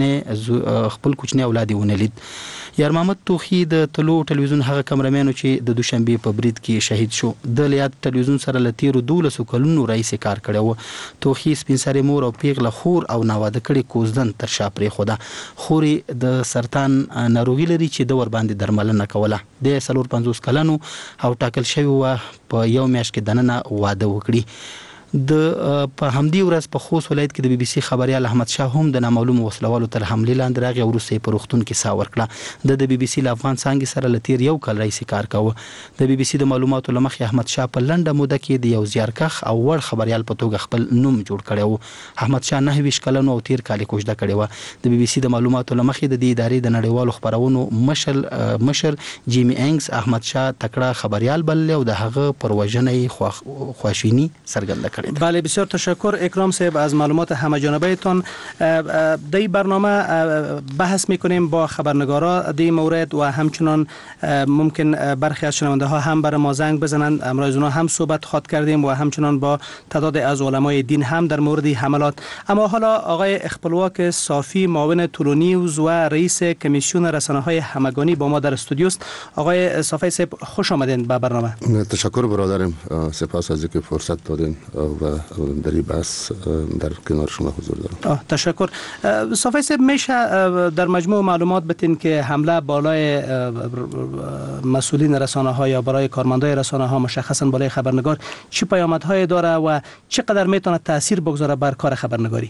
کوچنی خپل کوچنی اولاد یې ونه لید. یار محمد توخی د تلو ټلویزیون هغه کمرمن چې د دوشنبه په برید کې شهید شو. د لیاد ټلویزیون سره له تیرو دولسو کلونو رئیس کار کړی و. توخی سپین سرې مور او پیغله خور او ناواده کړي کوزدن تر شا پرېښوده. خورې د سرطان ناروغي لري چې د ور باندې درملنه کوله. د څلور پنځوس کلنو او ټاکل شوی و په یو میاشت کې دننه واده وکړي. د په همدی ورځ په خوست ولایت کې د بي بي سي خبريال احمد شاه هم د نامعلوم وسلوالو تر حمله لاندې راغی. وروسته په روغتون کې سا ورکړه. د بي بي سي له افغان څنګه سره لتیر یو کال رئیس کار کاوه. د بي بي سي د معلوماتو لمخې احمد شاه په لنډه موده کې د یو زیارکخ او وړ خبريال په توګه خپل نوم جوړ کړی و. احمد شاه نه ویش کلن او تیر کال کوژده کړی و. د بي بي سي د معلوماتو لمخې د دې ادارې د نړیوالو خبرونو مشر مشر جیمی انګز احمد شاه تکړه خبريال بلل او د هغه پر وژنې خواشینی څرګنده کړې. بله بسیار تشکر اکرام صاحب از معلومات همه جانبهتان. در این برنامه بحث میکنیم با خبرنگارا در مورد و همچنان ممکن برخی از شنونده ها هم برای ما زنگ بزنند. امروز اونا هم صحبت خواهد کردیم و همچنان با تعداد از علمای دین هم در مورد حملات. اما حالا آقای اخپلواک صافی معاون تولونیوز و رئیس کمیسیون رسانه های همگانی با ما در استودیو است. آقای صافی صاحب خوش آمدین به برنامه. تشکر برادرم، سپاس از اینکه فرصت دادین و در این بحث در کنار شما حضور دارم. تشکر. صافی صاحب میشه در مجموع معلومات بتین که حمله بالای مسئولین رسانه ها یا برای کارمندای رسانه ها مشخصا بالای خبرنگار چه پیامدهایی داره و چقدر میتونه تاثیر بگذاره بر کار خبرنگاری؟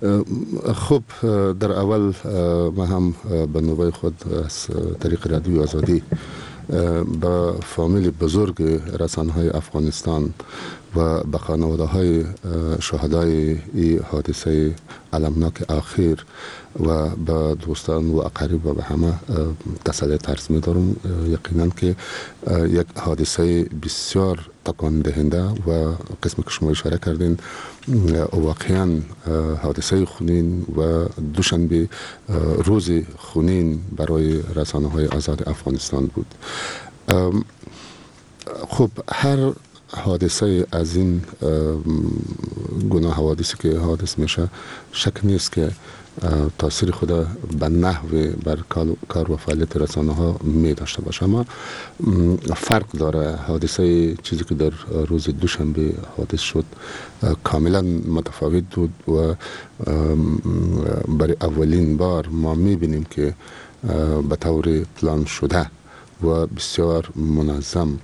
خب در اول ما هم به نوبه خود از طریق رادیو آزادی با فامیل بزرگ رسانه های افغانستان و به خانواده های شهدای این حادثه علمناک اخیر و به دوستان و اقارب و به همه تسلیت عرض می دارم. یقینا که یک حادثه بسیار تکان دهنده و قسمی که شما اشاره کردین واقعا حادثه خونین و دوشنبه روز خونین برای رسانه های آزاد افغانستان بود. خب هر حادثه از این گناه حوادثی که حادث میشه شک نیست که تاثیر خود به نحو بر کار و فعالیت رسانه ها می داشته باشه، اما فرق داره. حادثه چیزی که در روز دوشنبه حادث شد کاملا متفاوت بود و برای اولین بار ما می بینیم که به طور پلان شده و بسیار منظم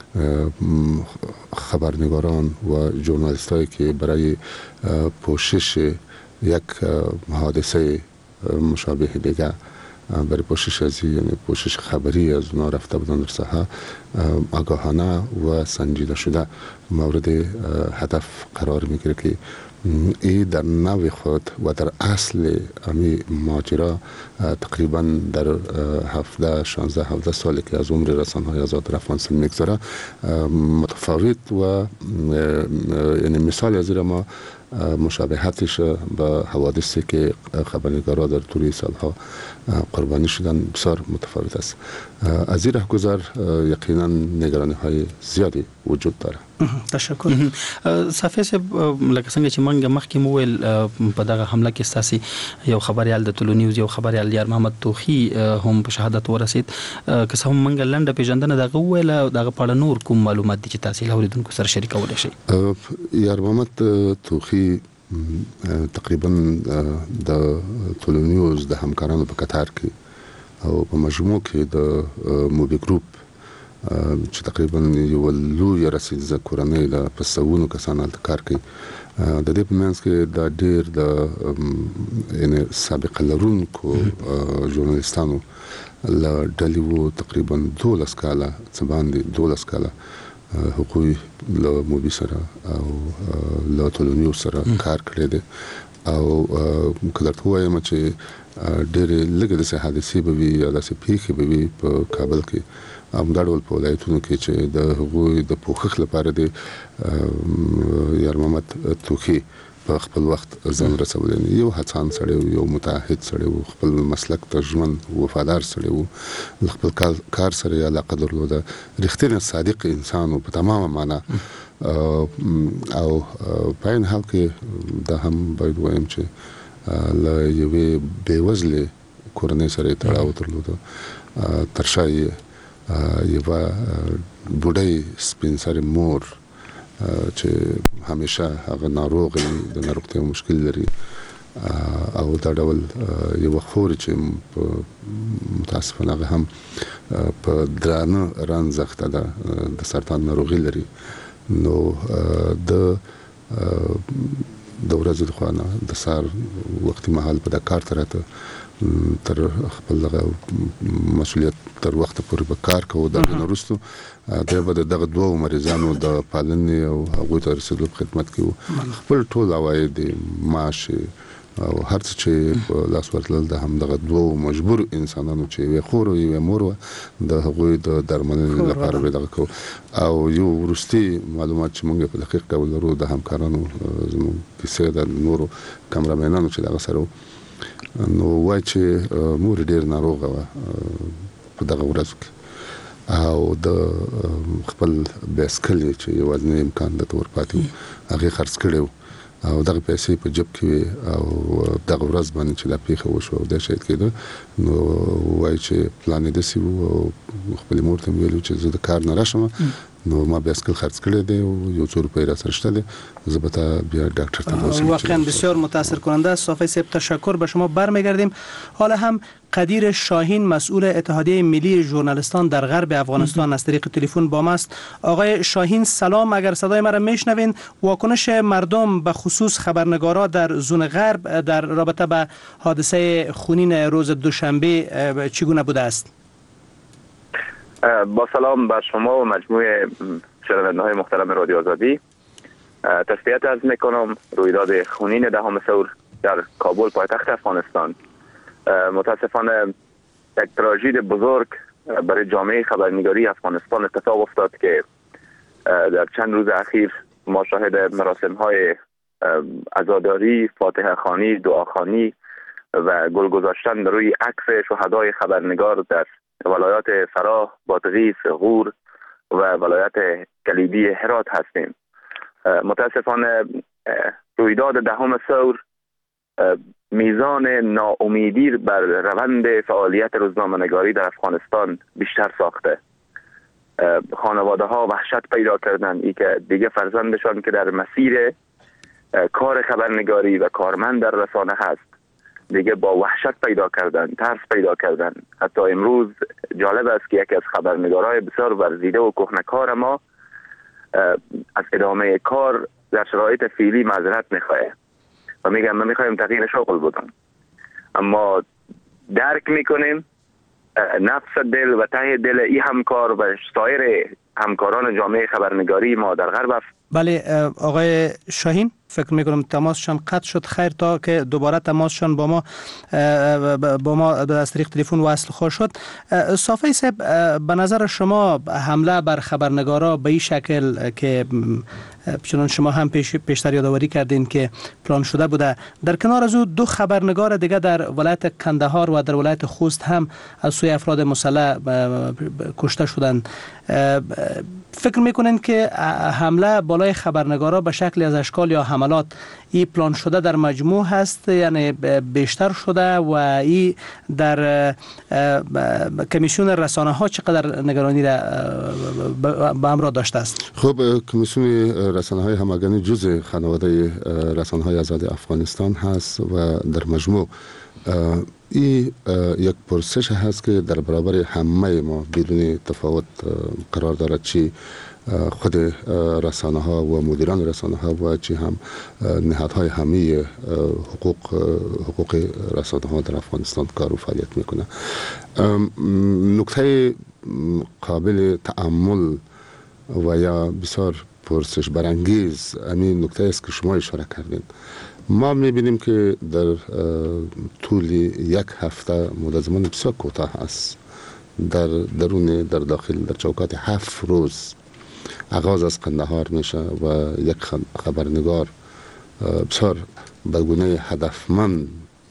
خبرنگاران و ژورنالیست هایی که برای پوشش یک حادثه مشابه دیگه برای پوشش از یعنی پوشش خبری از اونا رفته بودن در ساحه آگاهانه و سنجیده شده مورد هدف قرار میگیره که این در نوع خود و در اصل امی ماجرا تقریبا در هفده شانزده هفده سالی که از عمر رسانه‌های آزاد افغانستان میگذره متفاوت و یعنی مثال از این ما مشابهتش با حوادثی که خبرنگارا در طول سالها قربانی شدن بسیار متفاوت است. از این رهگذر یقینا نگرانی های زیادی وجود داره. تشکر. صافی صاحب لکه څنګه چې منګه مخکې مو ویل په دغه حمله کې ستاسي یو خبريال د ټولو نیوز یو خبريال یار محمد توخی هم په شهادت ورسید که څه هم منګه لنډه پیژندنه دغه ویل دغه په اړه نور کوم معلومات دي چې تاسو اوریدونکو سره شریکول شي. یار محمد توخی تقریبا د ټولو نیوز د همکارانو په قطار کې او په مجموع کې د موبي ګروپ چې تقریبا یو لوی رسیدزه کورنۍ د پسونو کسان الته کار کوي د دې په منځ کې د ډېر د یعنی سابقه لرونکو ژورنالیستانو له ډلې وو تقریبا دولس کاله څه باندې دولس کاله حقوقي له موبي سره او له ټولنیو سره کار کړی دی او کله ته وایم چې ډېر لږ د حادثې به وي یا داسې پیښې به وي په کابل کې امدارول په ولایتونو کې چې د هغوی د پوښښ لپاره د یار محمد توخی په خپل وخت ځان رسولین یو هڅان سړی یو متعهد سړی خپل مسلک ته ژمن وفادار سړی وو خپل کار سره علاقه درلوده رښتینی صادق انسان په تمامه معنا او په این حال کې دا هم باید وایم چې له یوې بېوزلې کورنۍ سره یې تړاو درلوده تر شا یې یو بوډۍ سپین سرې مور چې همیشه هغه ناروغ د ناروغتیا مشکل لري او دا ډول یو خور چې متاسفانه هغه هم په درانه رانځخته ده د سرطان ناروغي لري نو د د ورځې د خوانه د سار وختي مهال په د کار ترته تر خپل مسؤلیت تر وخت پورې به کار کوو د نورستو د به دغه دوه مریضانو د پالنې او هغه ته رسیدو خدمت کوو خپل ټول عواید معاش او هر څه چې لاس ورتلل د هم دغه دوه مجبور انسانانو چې وي خور او وي مور د هغه د درملنې لپاره به دغه کوو او یو ورستي معلومات چې موږ په دقیق ډول لرو د همکارانو زموږ کیسه د نورو کامرامنانو چې دغه سره نو وای چې مور ډیر ناروغه و په دغه ورځ کې او د خپل بایسکل چې یوازې امکان د تور پاتې هغه خرڅ کړو او دغه پیسې په جیب کې او دغه ورځ باندې چې دا پیښه وشو او د شهید کېده نو وای چې پلان دې سی وو خپل مور ته ویلو چې زه د کار نه راشم نو ما بایسکل خرڅ کړی دی او یو څو روپۍ را سره شته دی زبتا بیا دکتر ته بوسم. واقعا بسیار متاثر کننده است. صافی صاحب تشکر به شما برمیگردیم. حالا هم قدیر شاهین مسئول اتحادیه ملی ژورنالیستان در غرب افغانستان از طریق تلفن با ما است. آقای شاهین سلام، اگر صدای مرا میشنوین واکنش مردم به خصوص خبرنگارا در زون غرب در رابطه به حادثه خونین روز دوشنبه چگونه بوده است؟ با سلام بر شما و مجموعه شنونده های محترم رادیو آزادی. تسلیت عرض میکنم رویداد خونین دهم ثور در کابل پایتخت افغانستان متاسفانه یک تراژدی بزرگ برای جامعه خبرنگاری افغانستان اتفاق افتاد که در چند روز اخیر ما شاهد مراسم های عزاداری، فاتحه خوانی، دعاخوانی و گل گذاشتن در روی عکس شهدای خبرنگار در ولایات فراه، بادغیس، غور و ولایت کلیدی هرات هستیم. متاسفانه رویداد دهم ثور میزان ناامیدی بر روند فعالیت روزنامه‌نگاری در افغانستان بیشتر ساخته. خانواده ها وحشت پیدا کردن ای که دیگه فرزندشان که در مسیر کار خبرنگاری و کارمند در رسانه هست دیگه با وحشت پیدا کردن، ترس پیدا کردن. حتی امروز جالب است که یکی از خبرنگارای بسیار ورزیده و کهنه‌کار ما از ادامه کار در شرایط فعلی معذرت میخواه و میگم من میخوایم تغییر شغل بدم، اما درک میکنیم نفس دل و ته دل ای همکار و سایر همکاران جامعه خبرنگاری ما در غرب است. بله آقای شاهین، فکر میکنم تماسشان قطع شد. خیر تا که دوباره تماسشان با ما با ما از طریق تلفن وصل خواهد شد. صافی صاحب، به نظر شما حمله بر خبرنگارا به این شکل که چون شما هم پیش پیشتر یادآوری کردین که پلان شده بوده. در کنار از او دو خبرنگار دیگه در ولایت کندهار و در ولایت خوست هم از سوی افراد مسلح کشته شدند. فکر میکنین که حمله بالای خبرنگارا به شکل از اشکال یا حملات این پلان شده در مجموع هست، یعنی بیشتر شده و این در کمیسیون رسانه ها چقدر نگرانی را به همراه داشته است؟ خب کمیسیون رسانه های همگانی جزء خانواده رسانه های آزاد افغانستان هست و در مجموع این یک پرسش هست که در برابر همه ما بدون تفاوت قرار دارد، چی خود رسانه ها و مدیران رسانه ها و چی هم نهادهای همه حقوق حقوق رسانه ها در افغانستان کار و فعالیت میکنه. نکته قابل تأمل و یا بسیار پرسش برانگیز همین نکته است که شما اشاره کردین. ما میبینیم که در طول یک هفته مدت زمان بسیار کوتاه است، در درون در داخل در چوکات هفت روز آغاز از قندهار میشه و یک خبرنگار بسیار به گونه هدفمند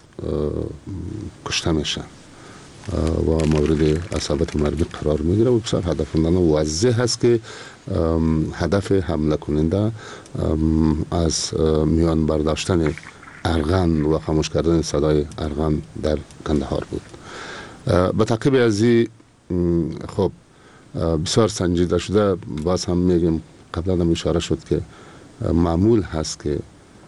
کشته میشه و مورد اصابت مرگی قرار میگیره و بسیار هدفمند واضح هست که هدف حمله کننده از میان برداشتن ارغن و خاموش کردن صدای ارغن در کندهار بود. به تعقیب از این خب بسیار سنجیده شده، باز هم میگیم قبلا هم اشاره شد که معمول هست که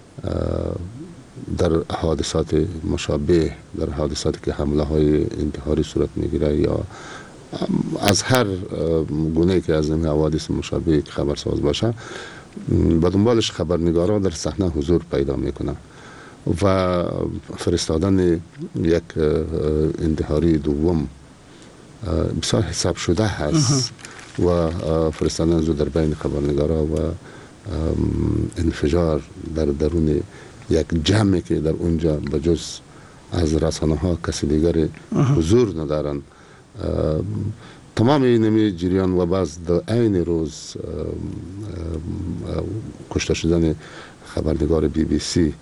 در حادثات مشابه، در حادثاتی که حمله های انتحاری صورت میگیره یا از هر گونه که از این حوادث مشابه خبرساز باشه، به دنبالش خبرنگاران در صحنه حضور پیدا میکنه و فرستادن یک انتحاری دوم بسیار حساب شده هست و فرستادن از در بین خبرنگارا و انفجار در درون یک جمعی که در اونجا بجز از رسانه ها کسی دیگر حضور ندارن. تمام این جریان و بعض در عین روز کشته شدن خبرنگار بی بی سی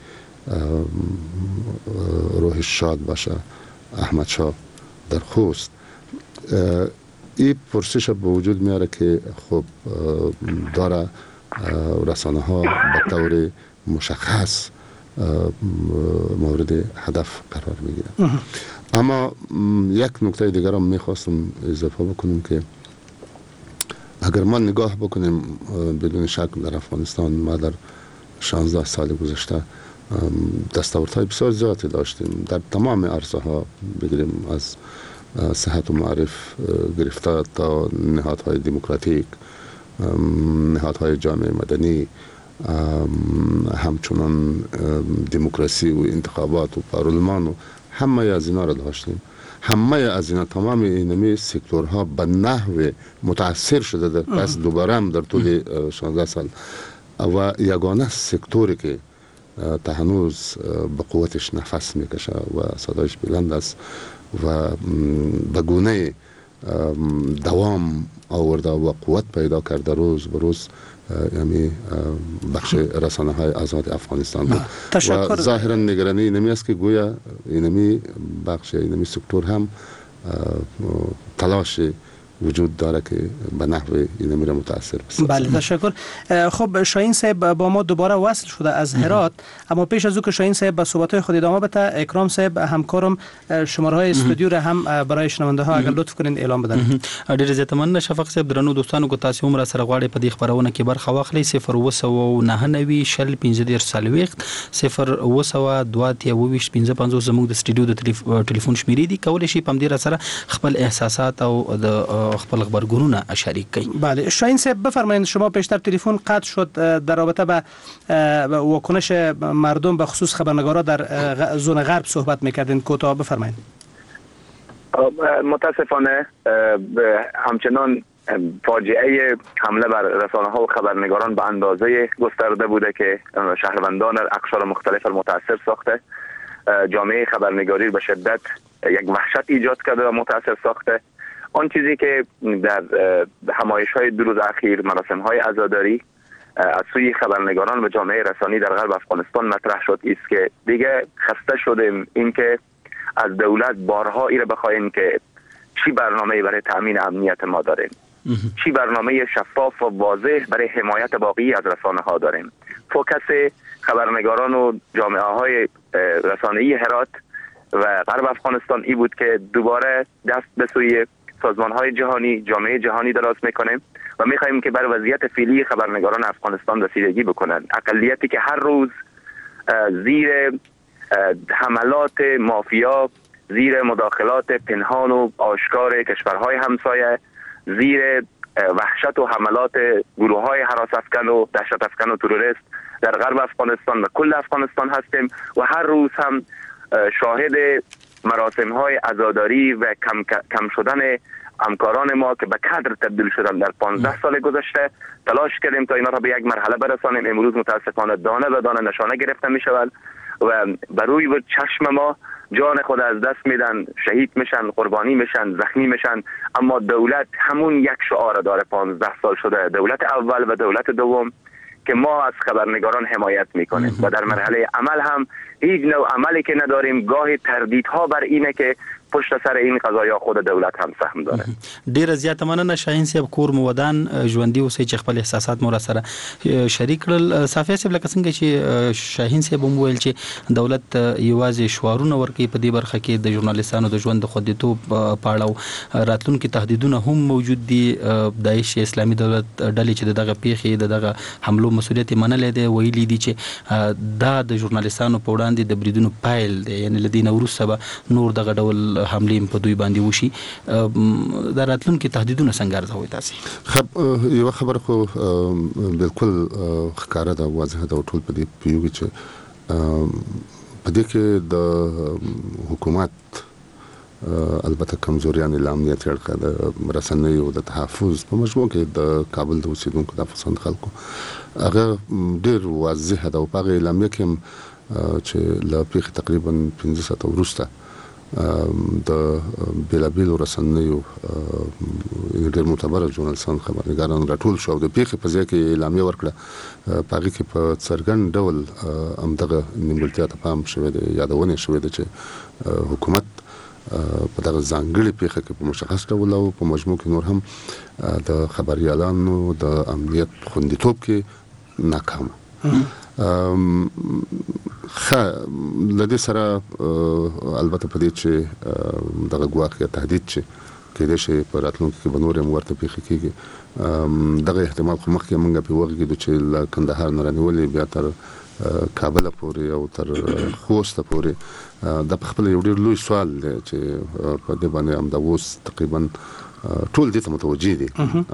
روح شاد باشه احمد شاه در خوست، این پرسش به وجود میاره که خب داره رسانه ها به طور مشخص مورد هدف قرار میگیره. اما یک نکته دیگر هم میخواستم اضافه بکنم که اگر ما نگاه بکنیم بدون شک در افغانستان ما در شانزده سال گذشته دستاوردهای بسیار زیادی داشتیم در تمام عرصه ها، بگیریم از صحت و معرف گرفته تا نهادهای دموکراتیک، نهادهای جامعه مدنی، همچنان دموکراسی و انتخابات و پارلمان و همه از اینا را داشتیم. همه از اینا تمام اینمی سکتورها به نحو متاثر شده در پس دوباره هم در طول شانزده سال و یگانه سکتوری که تا هنوز به قوتش نفس میکشه و صدایش بلند است و به گونه دوام آورده و قوت پیدا کرده روز به روز، یعنی بخش رسانه های آزاد افغانستان بود. و ظاهرا نگرانی اینمی است که گویا اینمی بخش اینمی سکتور هم تلاش وجود داره که به نحو اینمی را متاثر بسازه. بله تشکر. خب شاهین صاحب با ما دوباره وصل شده از هرات، اما پیش از او که شاهین صاحب به صحبت‌های خود ادامه بده، اکرام صاحب همکارم شماره های استودیو را هم برای شنونده ها اگر لطف کنین اعلام بدن. ډیر زیات مننه شفق صاحب. درنو دوستانو کو تاسو هم را سره غواړئ په دې خبرونه کې برخه واخلئ. صفر اوه سوه نهه نوي شل پنځه دېرش څلوېښت صفر اوه سوه دوه اتیا اوه ویشت پنځه پنځوس زموږ د سټډیو د ټلیفون شمیرې دي. کولی شي په همدې را سره خپل احساسات او د خپل خبرګونونه شریک کړئ. بله شاهین صاحب بفرمایید، شما پیشتر تلفن قطع شد در رابطه با واکنش مردم به خصوص خبرنگارا در زون غرب صحبت میکردین، کوتاه بفرمایید. متاسفانه همچنان فاجعه حمله بر رسانه ها و خبرنگاران به اندازه گسترده بوده که شهروندان در اقشار مختلف متاثر ساخته. جامعه خبرنگاری به شدت یک وحشت ایجاد کرده و متاثر ساخته. آن چیزی که در همایش های دو روز اخیر، مراسم های عزاداری از سوی خبرنگاران و جامعه رسانی در غرب افغانستان مطرح شد است که دیگه خسته شدیم اینکه از دولت بارها ایره بخوایم که چی برنامه‌ای برای تامین امنیت ما داریم، چی برنامه شفاف و واضح برای حمایت باقی از رسانه ها داریم. فوکس خبرنگاران و جامعه های رسانه‌ای هرات و غرب افغانستان ای بود که دوباره دست به سوی سازمان های جهانی، جامعه جهانی دراز میکنیم و میخواهیم که بر وضعیت فعلی خبرنگاران افغانستان رسیدگی بکنند. اقلیتی که هر روز زیر حملات مافیا، زیر مداخلات پنهان و آشکار کشورهای همسایه، زیر وحشت و حملات گروه های هراس افکن و دهشت افکن و تروریست در غرب افغانستان و کل افغانستان هستیم و هر روز هم شاهد مراسم های عزاداری و کم, کم شدن همکاران ما که به کادر تبدیل شدن در پانزده سال گذشته تلاش کردیم تا اینا را به یک مرحله برسانیم. امروز متاسفانه دانه به دانه نشانه گرفته می شود و بروی و چشم ما جان خود از دست میدن، شهید میشن، قربانی میشن، زخمی میشن، اما دولت همون یک شعار داره پانزده سال شده، دولت اول و دولت دوم، که ما از خبرنگاران حمایت میکنیم و در مرحله عمل هم هیچ نوع عملی که نداریم. گاهی تردیدها بر اینه که پشت سر این قضایا خود دولت هم سهم داره. ډیر زیات مننه شاهین صاحب، کور مو ودان ژوندۍ اوسئ چې خپل احساسات مو سره شریک کړل. صافی صاحب لکه څنګه چې شاهین صاحب هم ویل چې دولت یوازې شعارونه ورکوي په دې برخه کې د ژورنالیستانو د ژوند د خوندیتوب په اړه راتلونکي تهدیدونه هم موجود دي. داعش اسلامي دولت ډلې چې دغه پیښې دغه حملو مسؤلیت منلې دی، ویلي دي چې دا د ژورنالیستانو په وړاندې د بریدونو پایل دی، یعنی لدین وروسته به نور دغه ډول حمله په دوی باندې وشي. د راتلونکي تهدیدونه څنګه ارزوي تاسو؟ خب یو خبره خو بالکل ښکاره ده، واضحه ده، ټول په دې پیوږي چې په دې کې د حکومت البته کمزوریان امنیت اړخه د رسنیو د تحفظ په مجموع کې د کابل د اوسیدونکو د افغانستان خلکو هغه ډیر واضحه ده او په اعلامیه کې چې لا پیښه تقریبا پنځه ساعته وروسته د بیلابیلو رسنیو ډېر معتبر ژورنالیستان خبرنګاران راټول شو او د پیښې په ځای کې اعلامیه ورکړه. په هغې کې په څرګند ډول همدغه نیمګړتیا ته پام شوی دی، یادونه شوې ده چې حکومت په دغه ځانګړې پیښه کې په مشخص ډول او په مجموع کې نور هم د خبریالانو د امنیت خوندیتوب کې ناکامه. خا لدې سره البته په دې چې دغه ګواښ یا تهدید چې کېدای شي په راتلونکي کې به نور هم ورته پیښې کېږي، دغه احتمال خو مخکې موږ په وغږېدو چې له کندهار نه رانیولې بیا تر کابل پورې او تر خوست پورې دا په خپل یو ډېر لوی سوال دی چې په دې باندې هم دا اوس تقریبا ټول دې ته متوجه دي.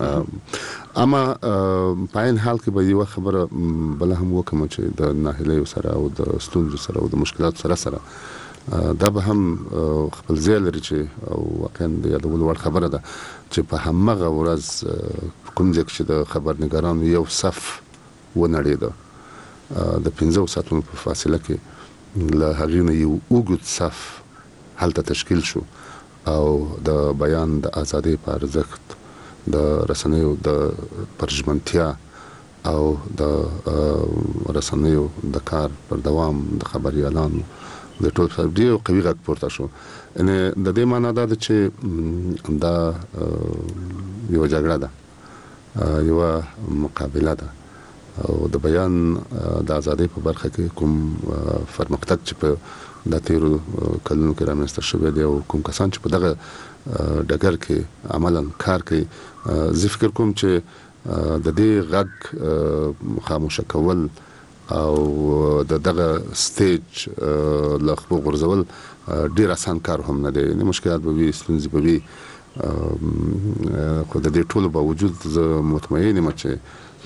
اما په عین حال کې به یو خبره بل هم وکم چې د ناهیلیو سره او د ستونزو سره او د مشکلاتو سره سره دا به هم خپل ځای لري چې او واقعا د یادولو وړ خبره ده چې په همغه ورځ کوم ځای چې د خبرنګارانو یو صف ونړېده د پنځه ساعتونو په فاصله کې له هغې نه یو اوږد صف هلته تشکیل شو او د بیان د ازادۍ په ارزښت، د رسنیو د پرژمنتیا او د رسنیو د کار پر دوام د خبریالانو د ټول ډېر قوي غږ پورته شو. یعنې د دې معنا دا ده چې دا یوه جګړه ده، یوه مقابله ده او د بیان د ازادۍ په برخه کې کوم پرمختګ چې په د تیرو کلونو کې رامنځته شوی دی او کوم کسان چې په دغه ډګر کې عملاً کار کوي، زه فکر کوم چې د دې غږ خاموشه کول او د دغه سټیج له خپل غورځول ډیر آسان کار هم نه دی. مشکلات به وي، ستونزې به وي، خو د دې ټولو باوجود زه مطمئن یم چې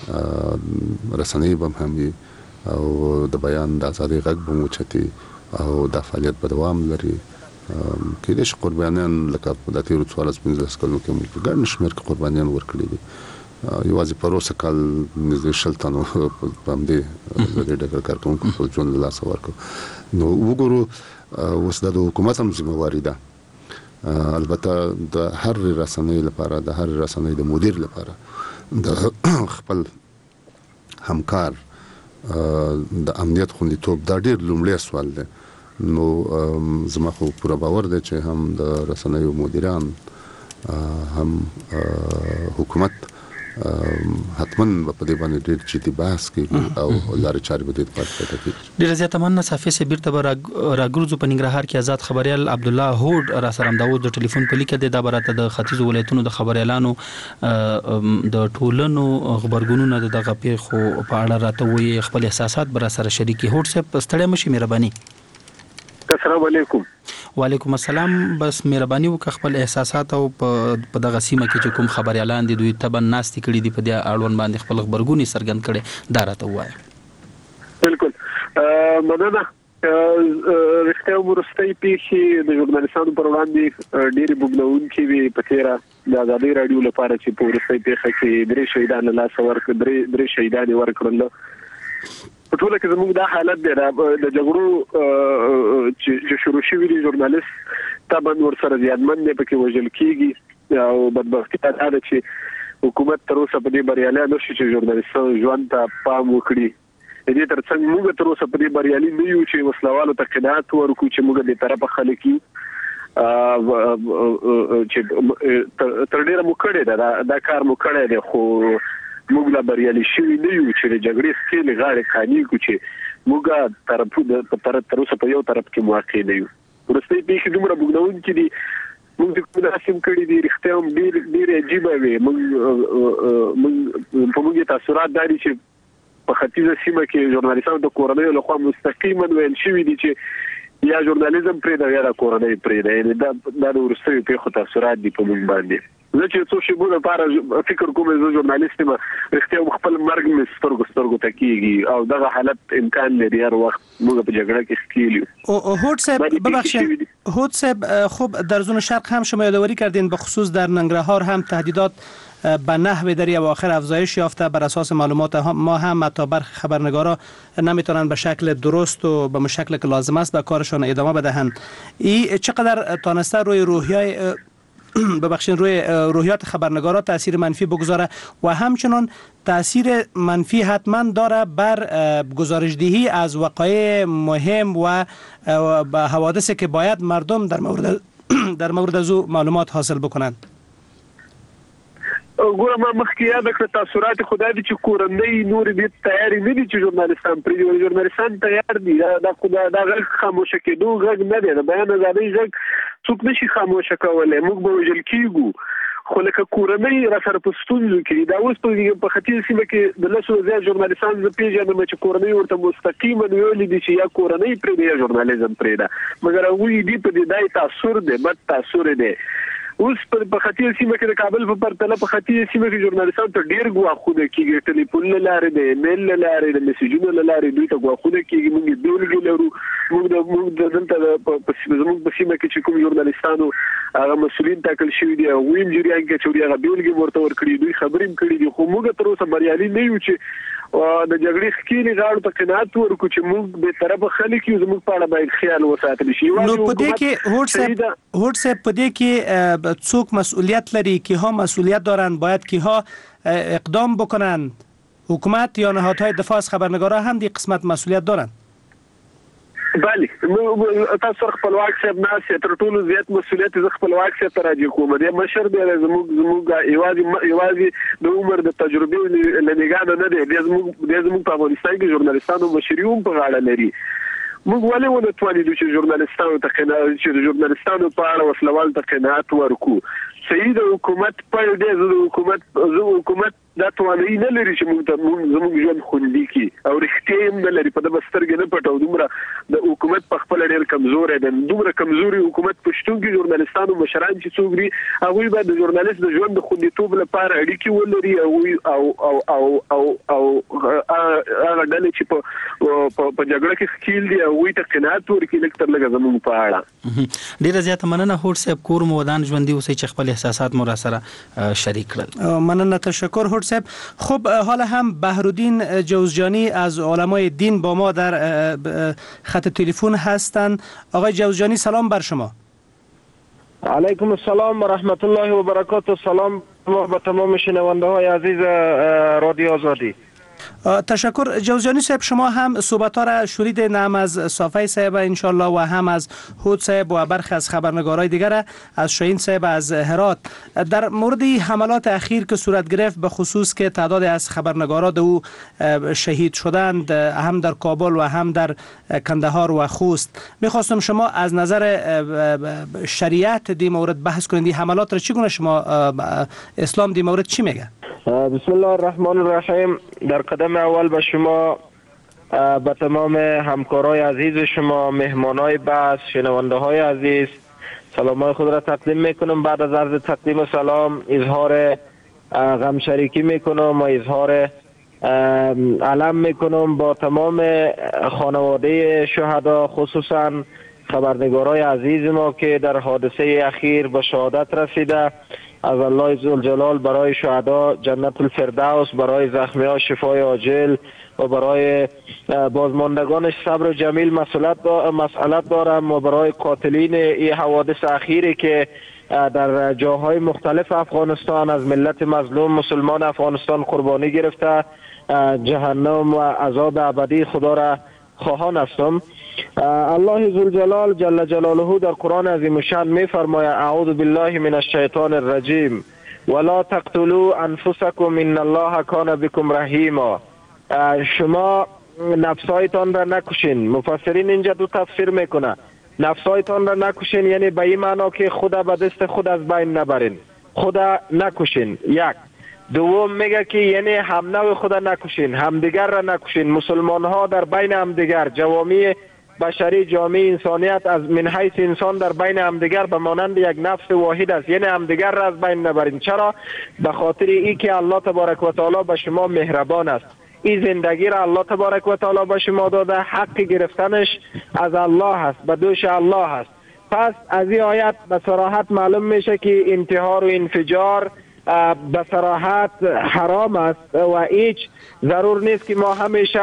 رسنۍ به هم وي او د بیان د ازادۍ غږ به موچتي او دا فعالیت به دوام لري. کېدای شي قربانیان لکه د تیرو څوارلس پنځلس کلونو کې موږ په ګڼ شمېر کې قربانیان ورکړي دي. یوازې په روسه کال نږدې شل تنو په همدې د دې ډګر کارکوونکو خپل ژوند له لاسه ورکړ. نو وګورو اوس د حکومت هم ذمهواري ده، البته د هر رسنۍ لپاره، د هر رسنۍ د مدیر لپاره د خپل همکار د امنیت خوندیتوب دا ډیر لومړی سوال دی. نو زما خو پوره باور دی چې هم د رسنیو مدیران هم حکومت حتماً په دې باندې ډېر جدي بحث کوي او لارې چارې به دې پاتې کوي. ډېر زیاته مننه صافي سه بیرته راګرځو په ننګرهار کې آزاد خبريال عبد الله هوډ را سره داوود د ټلیفون په لیکه د برات د ختیځ ولایتونو د خبريالانو د ټولنو خبرګونونو دغه پیښو په اړه راته وي خپل احساسات بر سره شریکي. هوډ صاحب ستړی مشي مهرباني. السلام علیکم. وعلیکم السلام. بس مهرباني وکړه خپل احساسات او په دغه سیمه کې چې کوم خبريالان دي دوی تبن ناستې کړي دي په دې اړوند باندې خپل خبرګونی سرګند کړي دا راته وایي. بالکل مننه. رښتیا ورستۍ پیښې د ژورنالستانو پر وړاندې ډېرې بوږنوونکې وي. په تېره د ازادۍ راډیو لپاره چې په ورستۍ پیښه کې درې شهیدان له لاسه ورکړل درې درې شهیدان یې ورکړل. په ټوله کې زموږ دا حالت دی د جګړو چې شروع شوي دي ژورنالیست طبعا ورسره زیانمن دی پکې وژل کېږي او بدبختي دا ده چې حکومت تر اوسه په دې بریالی نه شي چې ژورنالیستانو ژوند ته پام وکړي. د دې تر څنګ موږ تر اوسه په دې بریالي نه یو چې وسلوالو ته قناعت ورکړو چې موږ دې طرفه خلک یو چې تر ډېره مو کړی ده دا کار مو کړی دی خو موږ لا بریالي شوي نه یو چې د جګړې سکېلې غاړې خاني کړو چې موږ تر اوسه په یو طرف کې واقع نه یو. وروستۍ پیښې دومره بوږنوونکې دي موږ د کوم رسم کړي دي رښتیا هم ډېر ډېر عجیبه وي. موږ په موږ تاثرات دا دي چې په ختیځه سیمه کې ژورنالیستانو د کورنیو لخوا مستقیما ویل شوي دي چې یا ژورنالیزم پرېږده یا د کورنۍ پرېږده. یعنې دا د وروستیو پیښو تاثرات دي په موږ باندې. زه چې څو شیبو لپاره فکر کوم زه ژورنالیست یم رښتیا خپل مرګ مې سترګو سترګو ته کېږي او دغه حالت امکان لري هر وخت موږ په جګړه کې ښکېل یو. هوډ صاحب ببخشید هوډ صاحب خب در زون شرق هم شما یادآوری کردین به خصوص در ننگرهار هم تهدیدات به نحو در اواخر افزایش یافته. بر اساس معلومات ما هم حتی برخی خبرنگارا نمیتونن به شکل درست و به شکل که لازم است به کارشان ادامه بدهند. این چقدر تانسته روی روحیه ببخشید روی روحیات خبرنگارا تاثیر منفی بگذاره و همچنان تاثیر منفی حتما داره بر گزارشدهی از وقایع مهم و حوادثی که باید مردم در مورد در مورد از معلومات حاصل بکنند. ګوره ما مخکې یاد کړه تاثرات خدای دې چې کورنۍ نور دې تیار نه دي چې ژورنالیستان پرې ژورنالیستان تیار دي دا خدای دا غږ خاموشه کېدو غږ نه دی د بیان ازادۍ غږ څوک نشي خاموشه کولی. موږ به وژل کېږو خو لکه کورنۍ را سره په ستونزو کې دا اوس په ختیځه سیمه کې د لسو زیات ژورنالیستان زه پېژنم چې کورنۍ ورته مستقیما ویلي دي چې یا کورنۍ پرېږده یا ژورنالیزم پرېږده مګر هغوی دې په دې دا تاثر دی بد تاثر دی. اوس په ختیځه سیمه کې د کابل په پرتله په ختیځه سیمه کې ژورنالیستانو ته ډېر ګواښونه کېږي ټلیفون له لارې د ایمیل له لارې د میسیجونو له لارې دوی ته ګواښونه کېږي. موږ یې بېلګې لرو موږ د موږ دلته زموږ په سیمه کې چې کوم ژورنالیستانو هغه مسؤلین ټاکل شوي دي هغوی هم جریان کې اچولي هغه بېلګې ورته ورکړي دوی خبرې هم کړي دي خو موږ تر اوسه بریالي نه یو چې د جګړې ښکېلې غاړو ته قناعت ورکړو چې موږ بې طرفه خلک یو زموږ په اړه باید خیال وساتل شي. نو په دې کې هوډ صاحب هوډ صاحب په دې کې څوک مسئولیت لري کیها مسئولیت دارند باید کیها اقدام بکنند حکومت یا نهادهای دفاع از خبرنگارا هم دې قسمت مسئولیت دارند؟ بله تاسو خپلواک صاحب ناس تر ټولو زیات مسؤلیت ز خپلواک صاحب ته راځي کوم دی مشر دی زموږ زموږ ایوازي ایوازي د عمر د تجربې لنګانه نه دی زموږ د زموږ په افغانستان کې ژورنالیستانو مشریوم په غاړه لري. موږ ولې ونه توانیدو چې ژورنالیستانو ته قناعت چې ژورنالیستانو په اړه وسلوال ته قناعت ورکړو. صحیح د حکومت په دې د حکومت زو حکومت دا توانایي نه لري چې موږ ته زموږ ژوند خوندي کړي او رښتیا هم نه لري په دغه سترګې نه پټو دومره د حکومت په خپل ډېر کمزورې ده دومره کمزوري حکومت پښتون کې ژورنالیستانو مشران چې څوک دي هغوی باید د ژورنالیست د ژوند د خوندیتوب لپاره اړیکې ولري او او او او او او هغه ډلې چې په په جګړه کې ښکیل دي هغوی ته قناعت ورکړي لږ تر لږه زموږ په اړه. ډېره زیاته مننه هوډ صاحب کور مو ودان ژوندي اوسئ چې خپل احساسات مو را سره شریک کړل. مننه تشکر هوډ صاحب. خب حالا هم بهرالدین جوزجانی از علمای دین با ما در خط تلفن هستند. آقای جوزجانی سلام بر شما. علیکم السلام و رحمت الله و برکاته. سلام به تمام شنونده های عزیز رادیو آزادی. تشکر. جوزجانی صاحب، شما هم صحبت ها را شنیدین، هم از صافی صاحب انشالله و هم از هود صاحب و برخی از خبرنگارای دیگر، از شاهین صاحب از هرات، در مورد حملات اخیر که صورت گرفت، به خصوص که تعداد از خبرنگارا او شهید شدند، هم در کابل و هم در کندهار و خوست، میخواستم شما از نظر شریعت دی مورد بحث کنید. دی حملات را چگونه شما اسلام دی مورد چی میگه؟ بسم الله الرحمن الرحیم. در قدم اول به شما، به تمام همکارای عزیز شما، مهمانای بحث، شنونده های عزیز، سلامای خود را تقدیم میکنم. بعد از عرض تقدیم سلام اظهار غم شریکی میکنم و اظهار علم میکنم با تمام خانواده شهدا، خصوصا خبرنگارای عزیز ما که در حادثه اخیر به شهادت رسیده. از الله ذوالجلال برای شهدا جنت الفردوس، برای زخمی‌ها شفای عاجل و برای بازماندگانش صبر جمیل مسئولیت مسئولیت دارم و برای قاتلین این حوادث اخیری که در جاهای مختلف افغانستان از ملت مظلوم مسلمان افغانستان قربانی گرفته، جهنم و عذاب ابدی خدا را خواهان هستم. الله ذوالجلال جل جلاله در قرآن عظیم شان می فرماید: اعوذ بالله من الشیطان الرجیم ولا تقتلوا انفسکم ان الله کان بكم رحیما. شما نفسایتان را نکشین. مفسرین اینجا دو تفسیر میکنه. نفسایتان را نکشین یعنی به این معنا که خدا به دست خود از بین نبرین، خدا نکشین. یک. دوم میگه که یعنی هم نوع خدا نکشین، همدیگر را نکشین. مسلمان ها در بین همدیگر، جوامع بشری، جامعه انسانیت از من حیث انسان در بین همدیگر به مانند یک نفس واحد است، یعنی همدیگر را از بین نبرین. چرا؟ به خاطر ای که الله تبارک و تعالی به شما مهربان است. این زندگی را الله تبارک و تعالی به شما داده، حق گرفتنش از الله است، به دوش الله است. پس از این آیت به صراحت معلوم میشه که انتحار و انفجار به صراحت حرام است و هیچ ضرور نیست که ما همیشه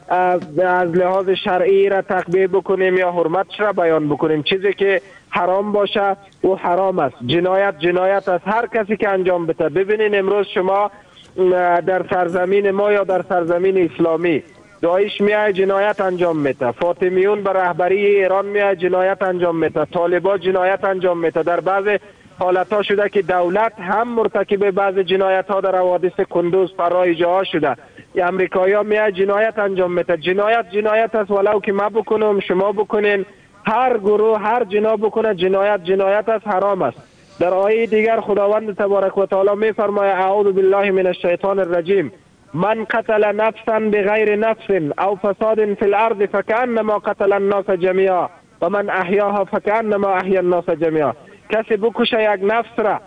از لحاظ شرعی را تقبیح بکنیم یا حرمتش را بیان بکنیم. چیزی که حرام باشه و حرام است. جنایت جنایت است، هر کسی که انجام بده. ببینین امروز شما در سرزمین ما یا در سرزمین اسلامی داعش میای جنایت انجام میده، فاطمیون به رهبری ایران میای جنایت انجام میده، طالبان جنایت انجام میده. در بعض حالت ها شده که دولت هم مرتکب بعض جنایت ها در حوادث کندوز، فرای جاها شده. امریکایی ها میاد جنایت انجام میده. جنایت جنایت است، ولو که ما بکنم شما بکنین، هر گروه هر جنا بکنه جنایت جنایت است، حرام است. در آیه دیگر خداوند تبارک و تعالی میفرماید: اعوذ بالله من الشیطان الرجیم من قتل نفسا بغیر نفس او فساد فی الارض فکأنما قتل الناس جميعا و من احیاها فکأنما احیا الناس جميعا. کسی بکشه یک نفس را،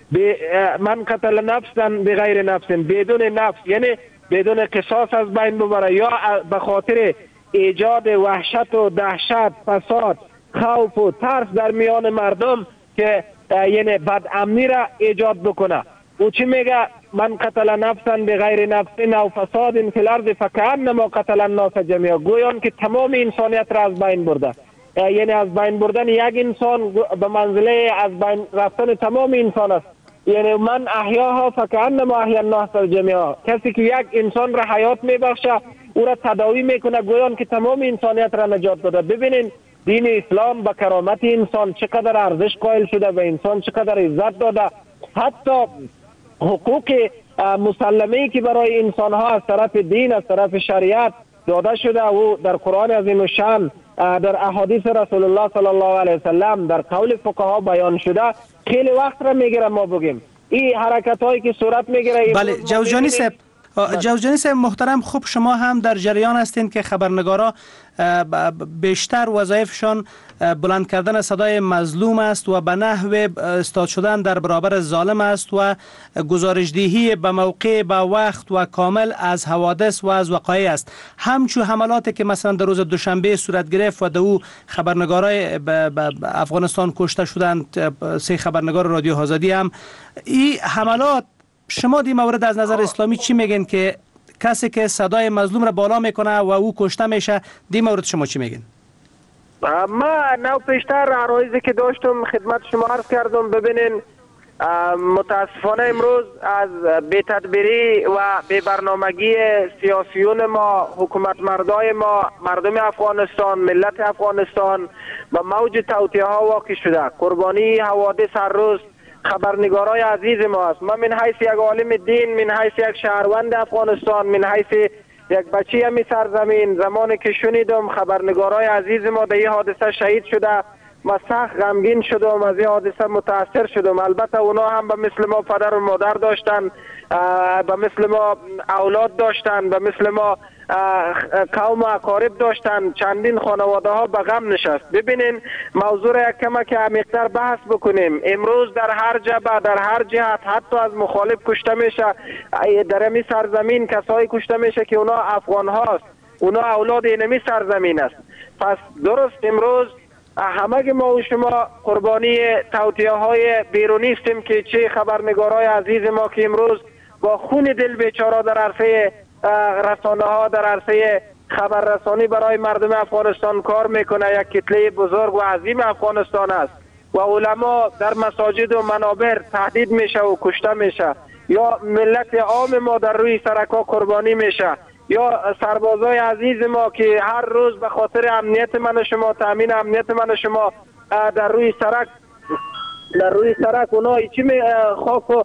من قتل نفسا بغیر نفس، بدون نفس یعنی بدون قصاص از بین ببره، یا به خاطر ایجاد وحشت و دهشت، فساد، خوف و ترس در میان مردم که یعنی بد امنی را ایجاد بکنه. او چی میگه؟ من قتل نفسا بغیر نفس او فساد فی الارض فکأنما قتل الناس جميعا. گویان که تمام انسانیت را از بین برده. یعنی از بین بردن یک انسان به منزله از بین رفتن تمام انسان است. یعنی من احیاها فکأنما احیا الناس جميعا. کسی که یک انسان را حیات میبخشه، او را تداوی میکنه، گویان که تمام انسانیت را نجات داده. ببینین دین اسلام به کرامت انسان چقدر ارزش قائل شده، به انسان چقدر عزت داده. حتی حقوق مسلمه‌ای که برای انسان ها از طرف دین، از طرف شریعت داده شده و در قرآن عظیم شان، در احادیث رسول الله صلی الله علیه وسلم، در قول فقها بیان شده، خیلی وقت را میگیره ما بگیم. این حرکت هایی که صورت میگیره. بله جوزجانی صاحب، جوزجانی صاحب محترم، خوب شما هم در جریان هستین که خبرنگارا بیشتر وظایفشان بلند کردن صدای مظلوم است و به نحو استاد شدن در برابر ظالم است و گزارشدهی به موقع، به وقت و کامل از حوادث و از وقایع است. همچون حملاتی که مثلا در روز دوشنبه صورت گرفت و در او خبرنگارای افغانستان کشته شدند، سه خبرنگار رادیو آزادی هم، این حملات شما دی مورد از نظر اسلامی چی میگین که کسی که صدای مظلوم را بالا میکنه و او کشته میشه، دی مورد شما چی میگین؟ ما نو پیشتر عرایزی که داشتم خدمت شما عرض کردم. ببینین متاسفانه امروز از بی‌تدبیری و بی‌برنامگی سیاسیون ما، حکومت مردای ما، مردم افغانستان، ملت افغانستان و موج توطئه ها واقع شده. قربانی حوادث هر روز خبرنگارای عزیز ما است. من من حیث یک عالم دین، من حیث یک شهروند افغانستان، من حیث یک بچه همی سرزمین، زمانی که شنیدم خبرنگارای عزیز ما در این حادثه شهید شده، ما سخت غمگین شدم، از این حادثه متاثر شدم. البته اونا هم به مثل ما پدر و مادر داشتن، به مثل ما اولاد داشتن، به مثل ما قوم و اقارب داشتن. چندین خانواده ها به غم نشست. ببینین موضوع را یک کمک عمیق‌تر بحث بکنیم. امروز در هر جبهه، در هر جهت، حتی از مخالف کشته میشه. در این سرزمین کسایی کشته میشه که اونا افغان هاست، اونا اولاد اینمی سرزمین است. پس درست امروز همه ما و شما قربانی توطئه های بیرونی هستیم که چه خبرنگارای عزیز ما که امروز با خون دل بیچاره در عرصه رسانه ها، در عرصه خبررسانی برای مردم افغانستان کار میکنه. یک کتله بزرگ و عظیم افغانستان است و علما در مساجد و منابر تهدید میشه و کشته میشه، یا ملت عام ما در روی سرک‌ها قربانی میشه، یا سربازای عزیز ما که هر روز به خاطر امنیت من شما، تامین امنیت من شما در روی سرک در روی سرک اونا چی می خاک و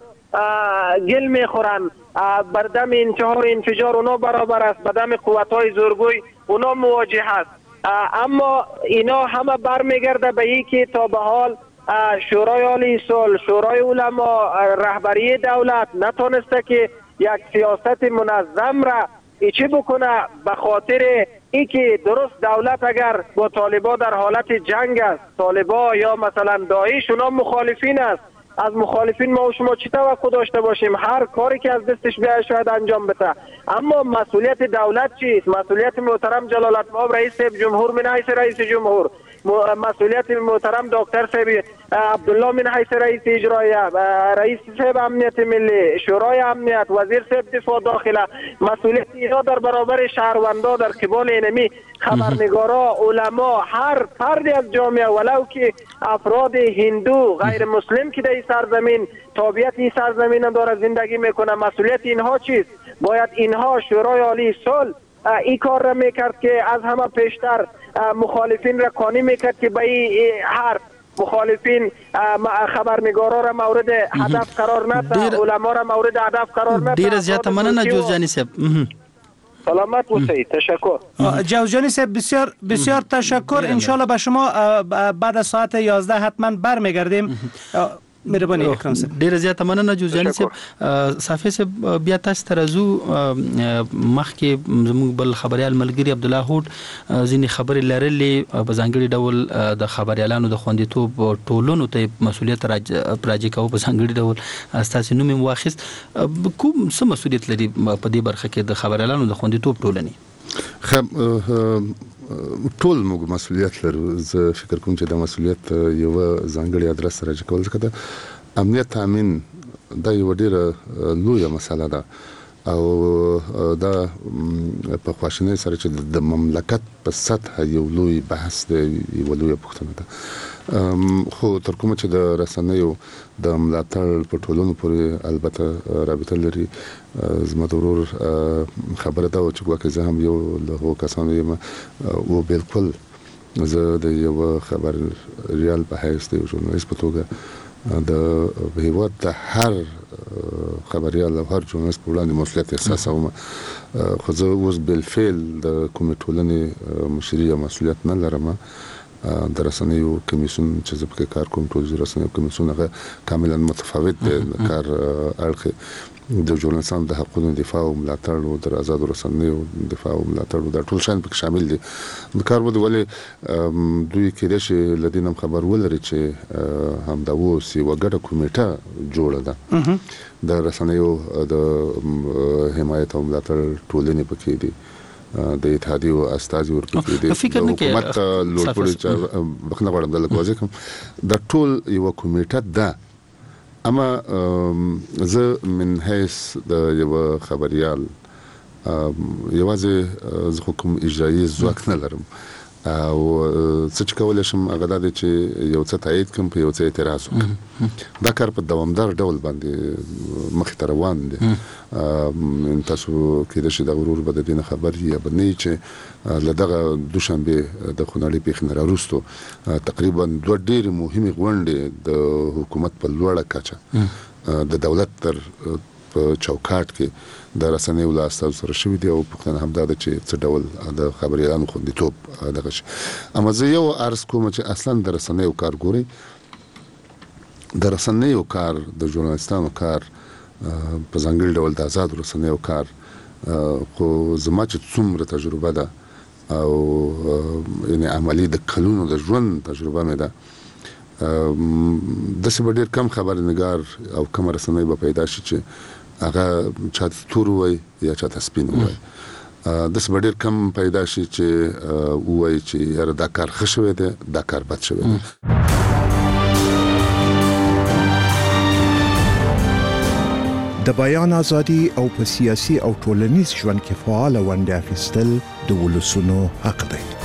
گل میخورن. بر دم انتحار انفجار اونا برابر است، به دم قوت‌های زورگوی اونا مواجه است. اما اینا همه برمیگرده به این که تا به حال شورای عالی صلح، شورای علما، رهبری دولت نتونسته که یک سیاست منظم را ایچی بکنه، به خاطر ای که درست دولت اگر با طالبا در حالت جنگ است، طالبا یا مثلا داعش اونا مخالفین است، از مخالفین ما و شما چی توقع داشته باشیم؟ هر کاری که از دستش بیاید شاید انجام بده. اما مسئولیت دولت چیست؟ مسئولیت محترم جلالتمآب رئیس جمهور من حیث رئیس جمهور، مسئولیت محترم دکتر صاحب عبدالله من حیث رئیس اجرایه، رئیس صاحب امنیت ملی، شورای امنیت، وزیر صاحب دفاع داخله، مسئولیت اینا در برابر شهروندا در قبال اینمی خبرنگارا، علما، هر فردی از جامعه، ولو که افراد هندو غیر مسلم که در این سرزمین تابعیت این سرزمین داره زندگی میکنه، مسئولیت اینها چیست؟ باید اینها شورای عالی صلح این کار را میکرد که از همه پیشتر مخالفین را قانع میکرد که به این حرف مخالفین خبرنگارا را مورد هدف قرار نده، علما را مورد هدف قرار نده. دیر زیاد مننه جوزجانی صاحب. سلامت باشید. تشکر. جوزجانی صاحب بسیار بسیار تشکر. ان شاء الله به شما بعد از ساعت یازده حتما برمیگردیم. مهرباني اکرام صاحب. ډیر زیاته مننه جوزجانی صاحب. صافی صاحب بیا تاسو ترازو مخکې زموږ بل خبريال ملګری عبد الله هوډ ځینې خبرې لرلې په ځانګړي ډول د خبريالانو د خوندیتوب ټولونو ته مسولیت راځي کوي په ځانګړي ډول تاسو نوم واخیست. کوم څه مسولیت لري په دې برخه کې د خبريالانو د خوندیتوب ټولنې؟ خب ټول موږ مسولیت لرو. زه فکر کوم چې د مسولیت یو ځانګړي ادرس راځي کول ځکه د امنیت تامین دا یو ډیره لویه مسله ده او دا په خواشینۍ سره چې د مملکت په سطح یو لوی بحث دی، یو لویه پوښتنه ده. خو تر کومه چې د رسنیو د ملاتړ په ټولنو پورې البته رابطه لري. زما د ورور خبره ده چې واکه زه هم یو له هغو کسانو یم او بالکل زه د یو خبر ریال په حیث د یو ژورنالیست په توګه د هیواد د هر خبریال او هر ژورنالیست په وړاندې مسؤلیت احساسوم. خو زه اوس بالفعل د کومې ټولنې مشري یا مسؤلیت نه لرم. د رسنیو کمیسیون چې زه پکې کار کوم، ټول رسنیو کمیسیون هغه کاملا متفاوت دی. کار اړخ د ژورنالیستانو د حقوقو دفاع او ملاتړ او د آزادو رسنیو دفاع او ملاتړ دا ټول شان پکې شامل دي. د کار ودی ولې دوی کېدای شي له دې هم خبر ولري چې هم دا اوس یوه ګډه کمیټه جوړه ده د رسنیو د حمایت او ملاتړ ټولنې پکې دي، د اتحادیې او استازي ورپکې دي، د حکومت لوړپوړي بخښنه غواړم د لږ واضح کړم دا ټول یوه کمیټه ده. اما زه من حیث د یو خبریال یوازې زه کوم اجرایي ځواک نه لرم. او څه چې کولای شم هغه دا دی چې یو څه تایید کوم په یو څه اعتراض وکړم دا کار په دوامدار ډول باندې مخې ته روان دی تاسو کېدای شي د غرور به د دې نه خبر یا به نه چې له دغه دوشنبې د خونړۍ پیښې نه وروسته تقریبا دوه ډېرې مهمې غونډې د حکومت په لوړه کچه د دولت تر په چوکاټ کې د رسنیو له استازو سره شوي دي او پوښتنه همدا ده چې څه ډول د خبریالانو خوندیتوب دغه شي. اما زه یو عرض کوم چې اصلا د رسنیو کار ګوري د رسنیو کار د ژورنالستانو کار په ځانګړي ډول د آزاد رسنیو کار خو زما چې څومره تجربه ده او یعنی عملی د کلونو د ژوند تجربه مې ده د څه ډېر کم خبرنګار او کم رسنۍ به پیدا شي چې هغه چاته تور وای یا چاته سپین وای د څه ډېر کم پیدا شي چې وای چې یاره دا کار ښه شوی دی دا کار بد شوی دی. د بیان ازادي او په سیاسي او ټولنیز ژوند کې فعال ونډه اخیستل د ولسونو حق دی.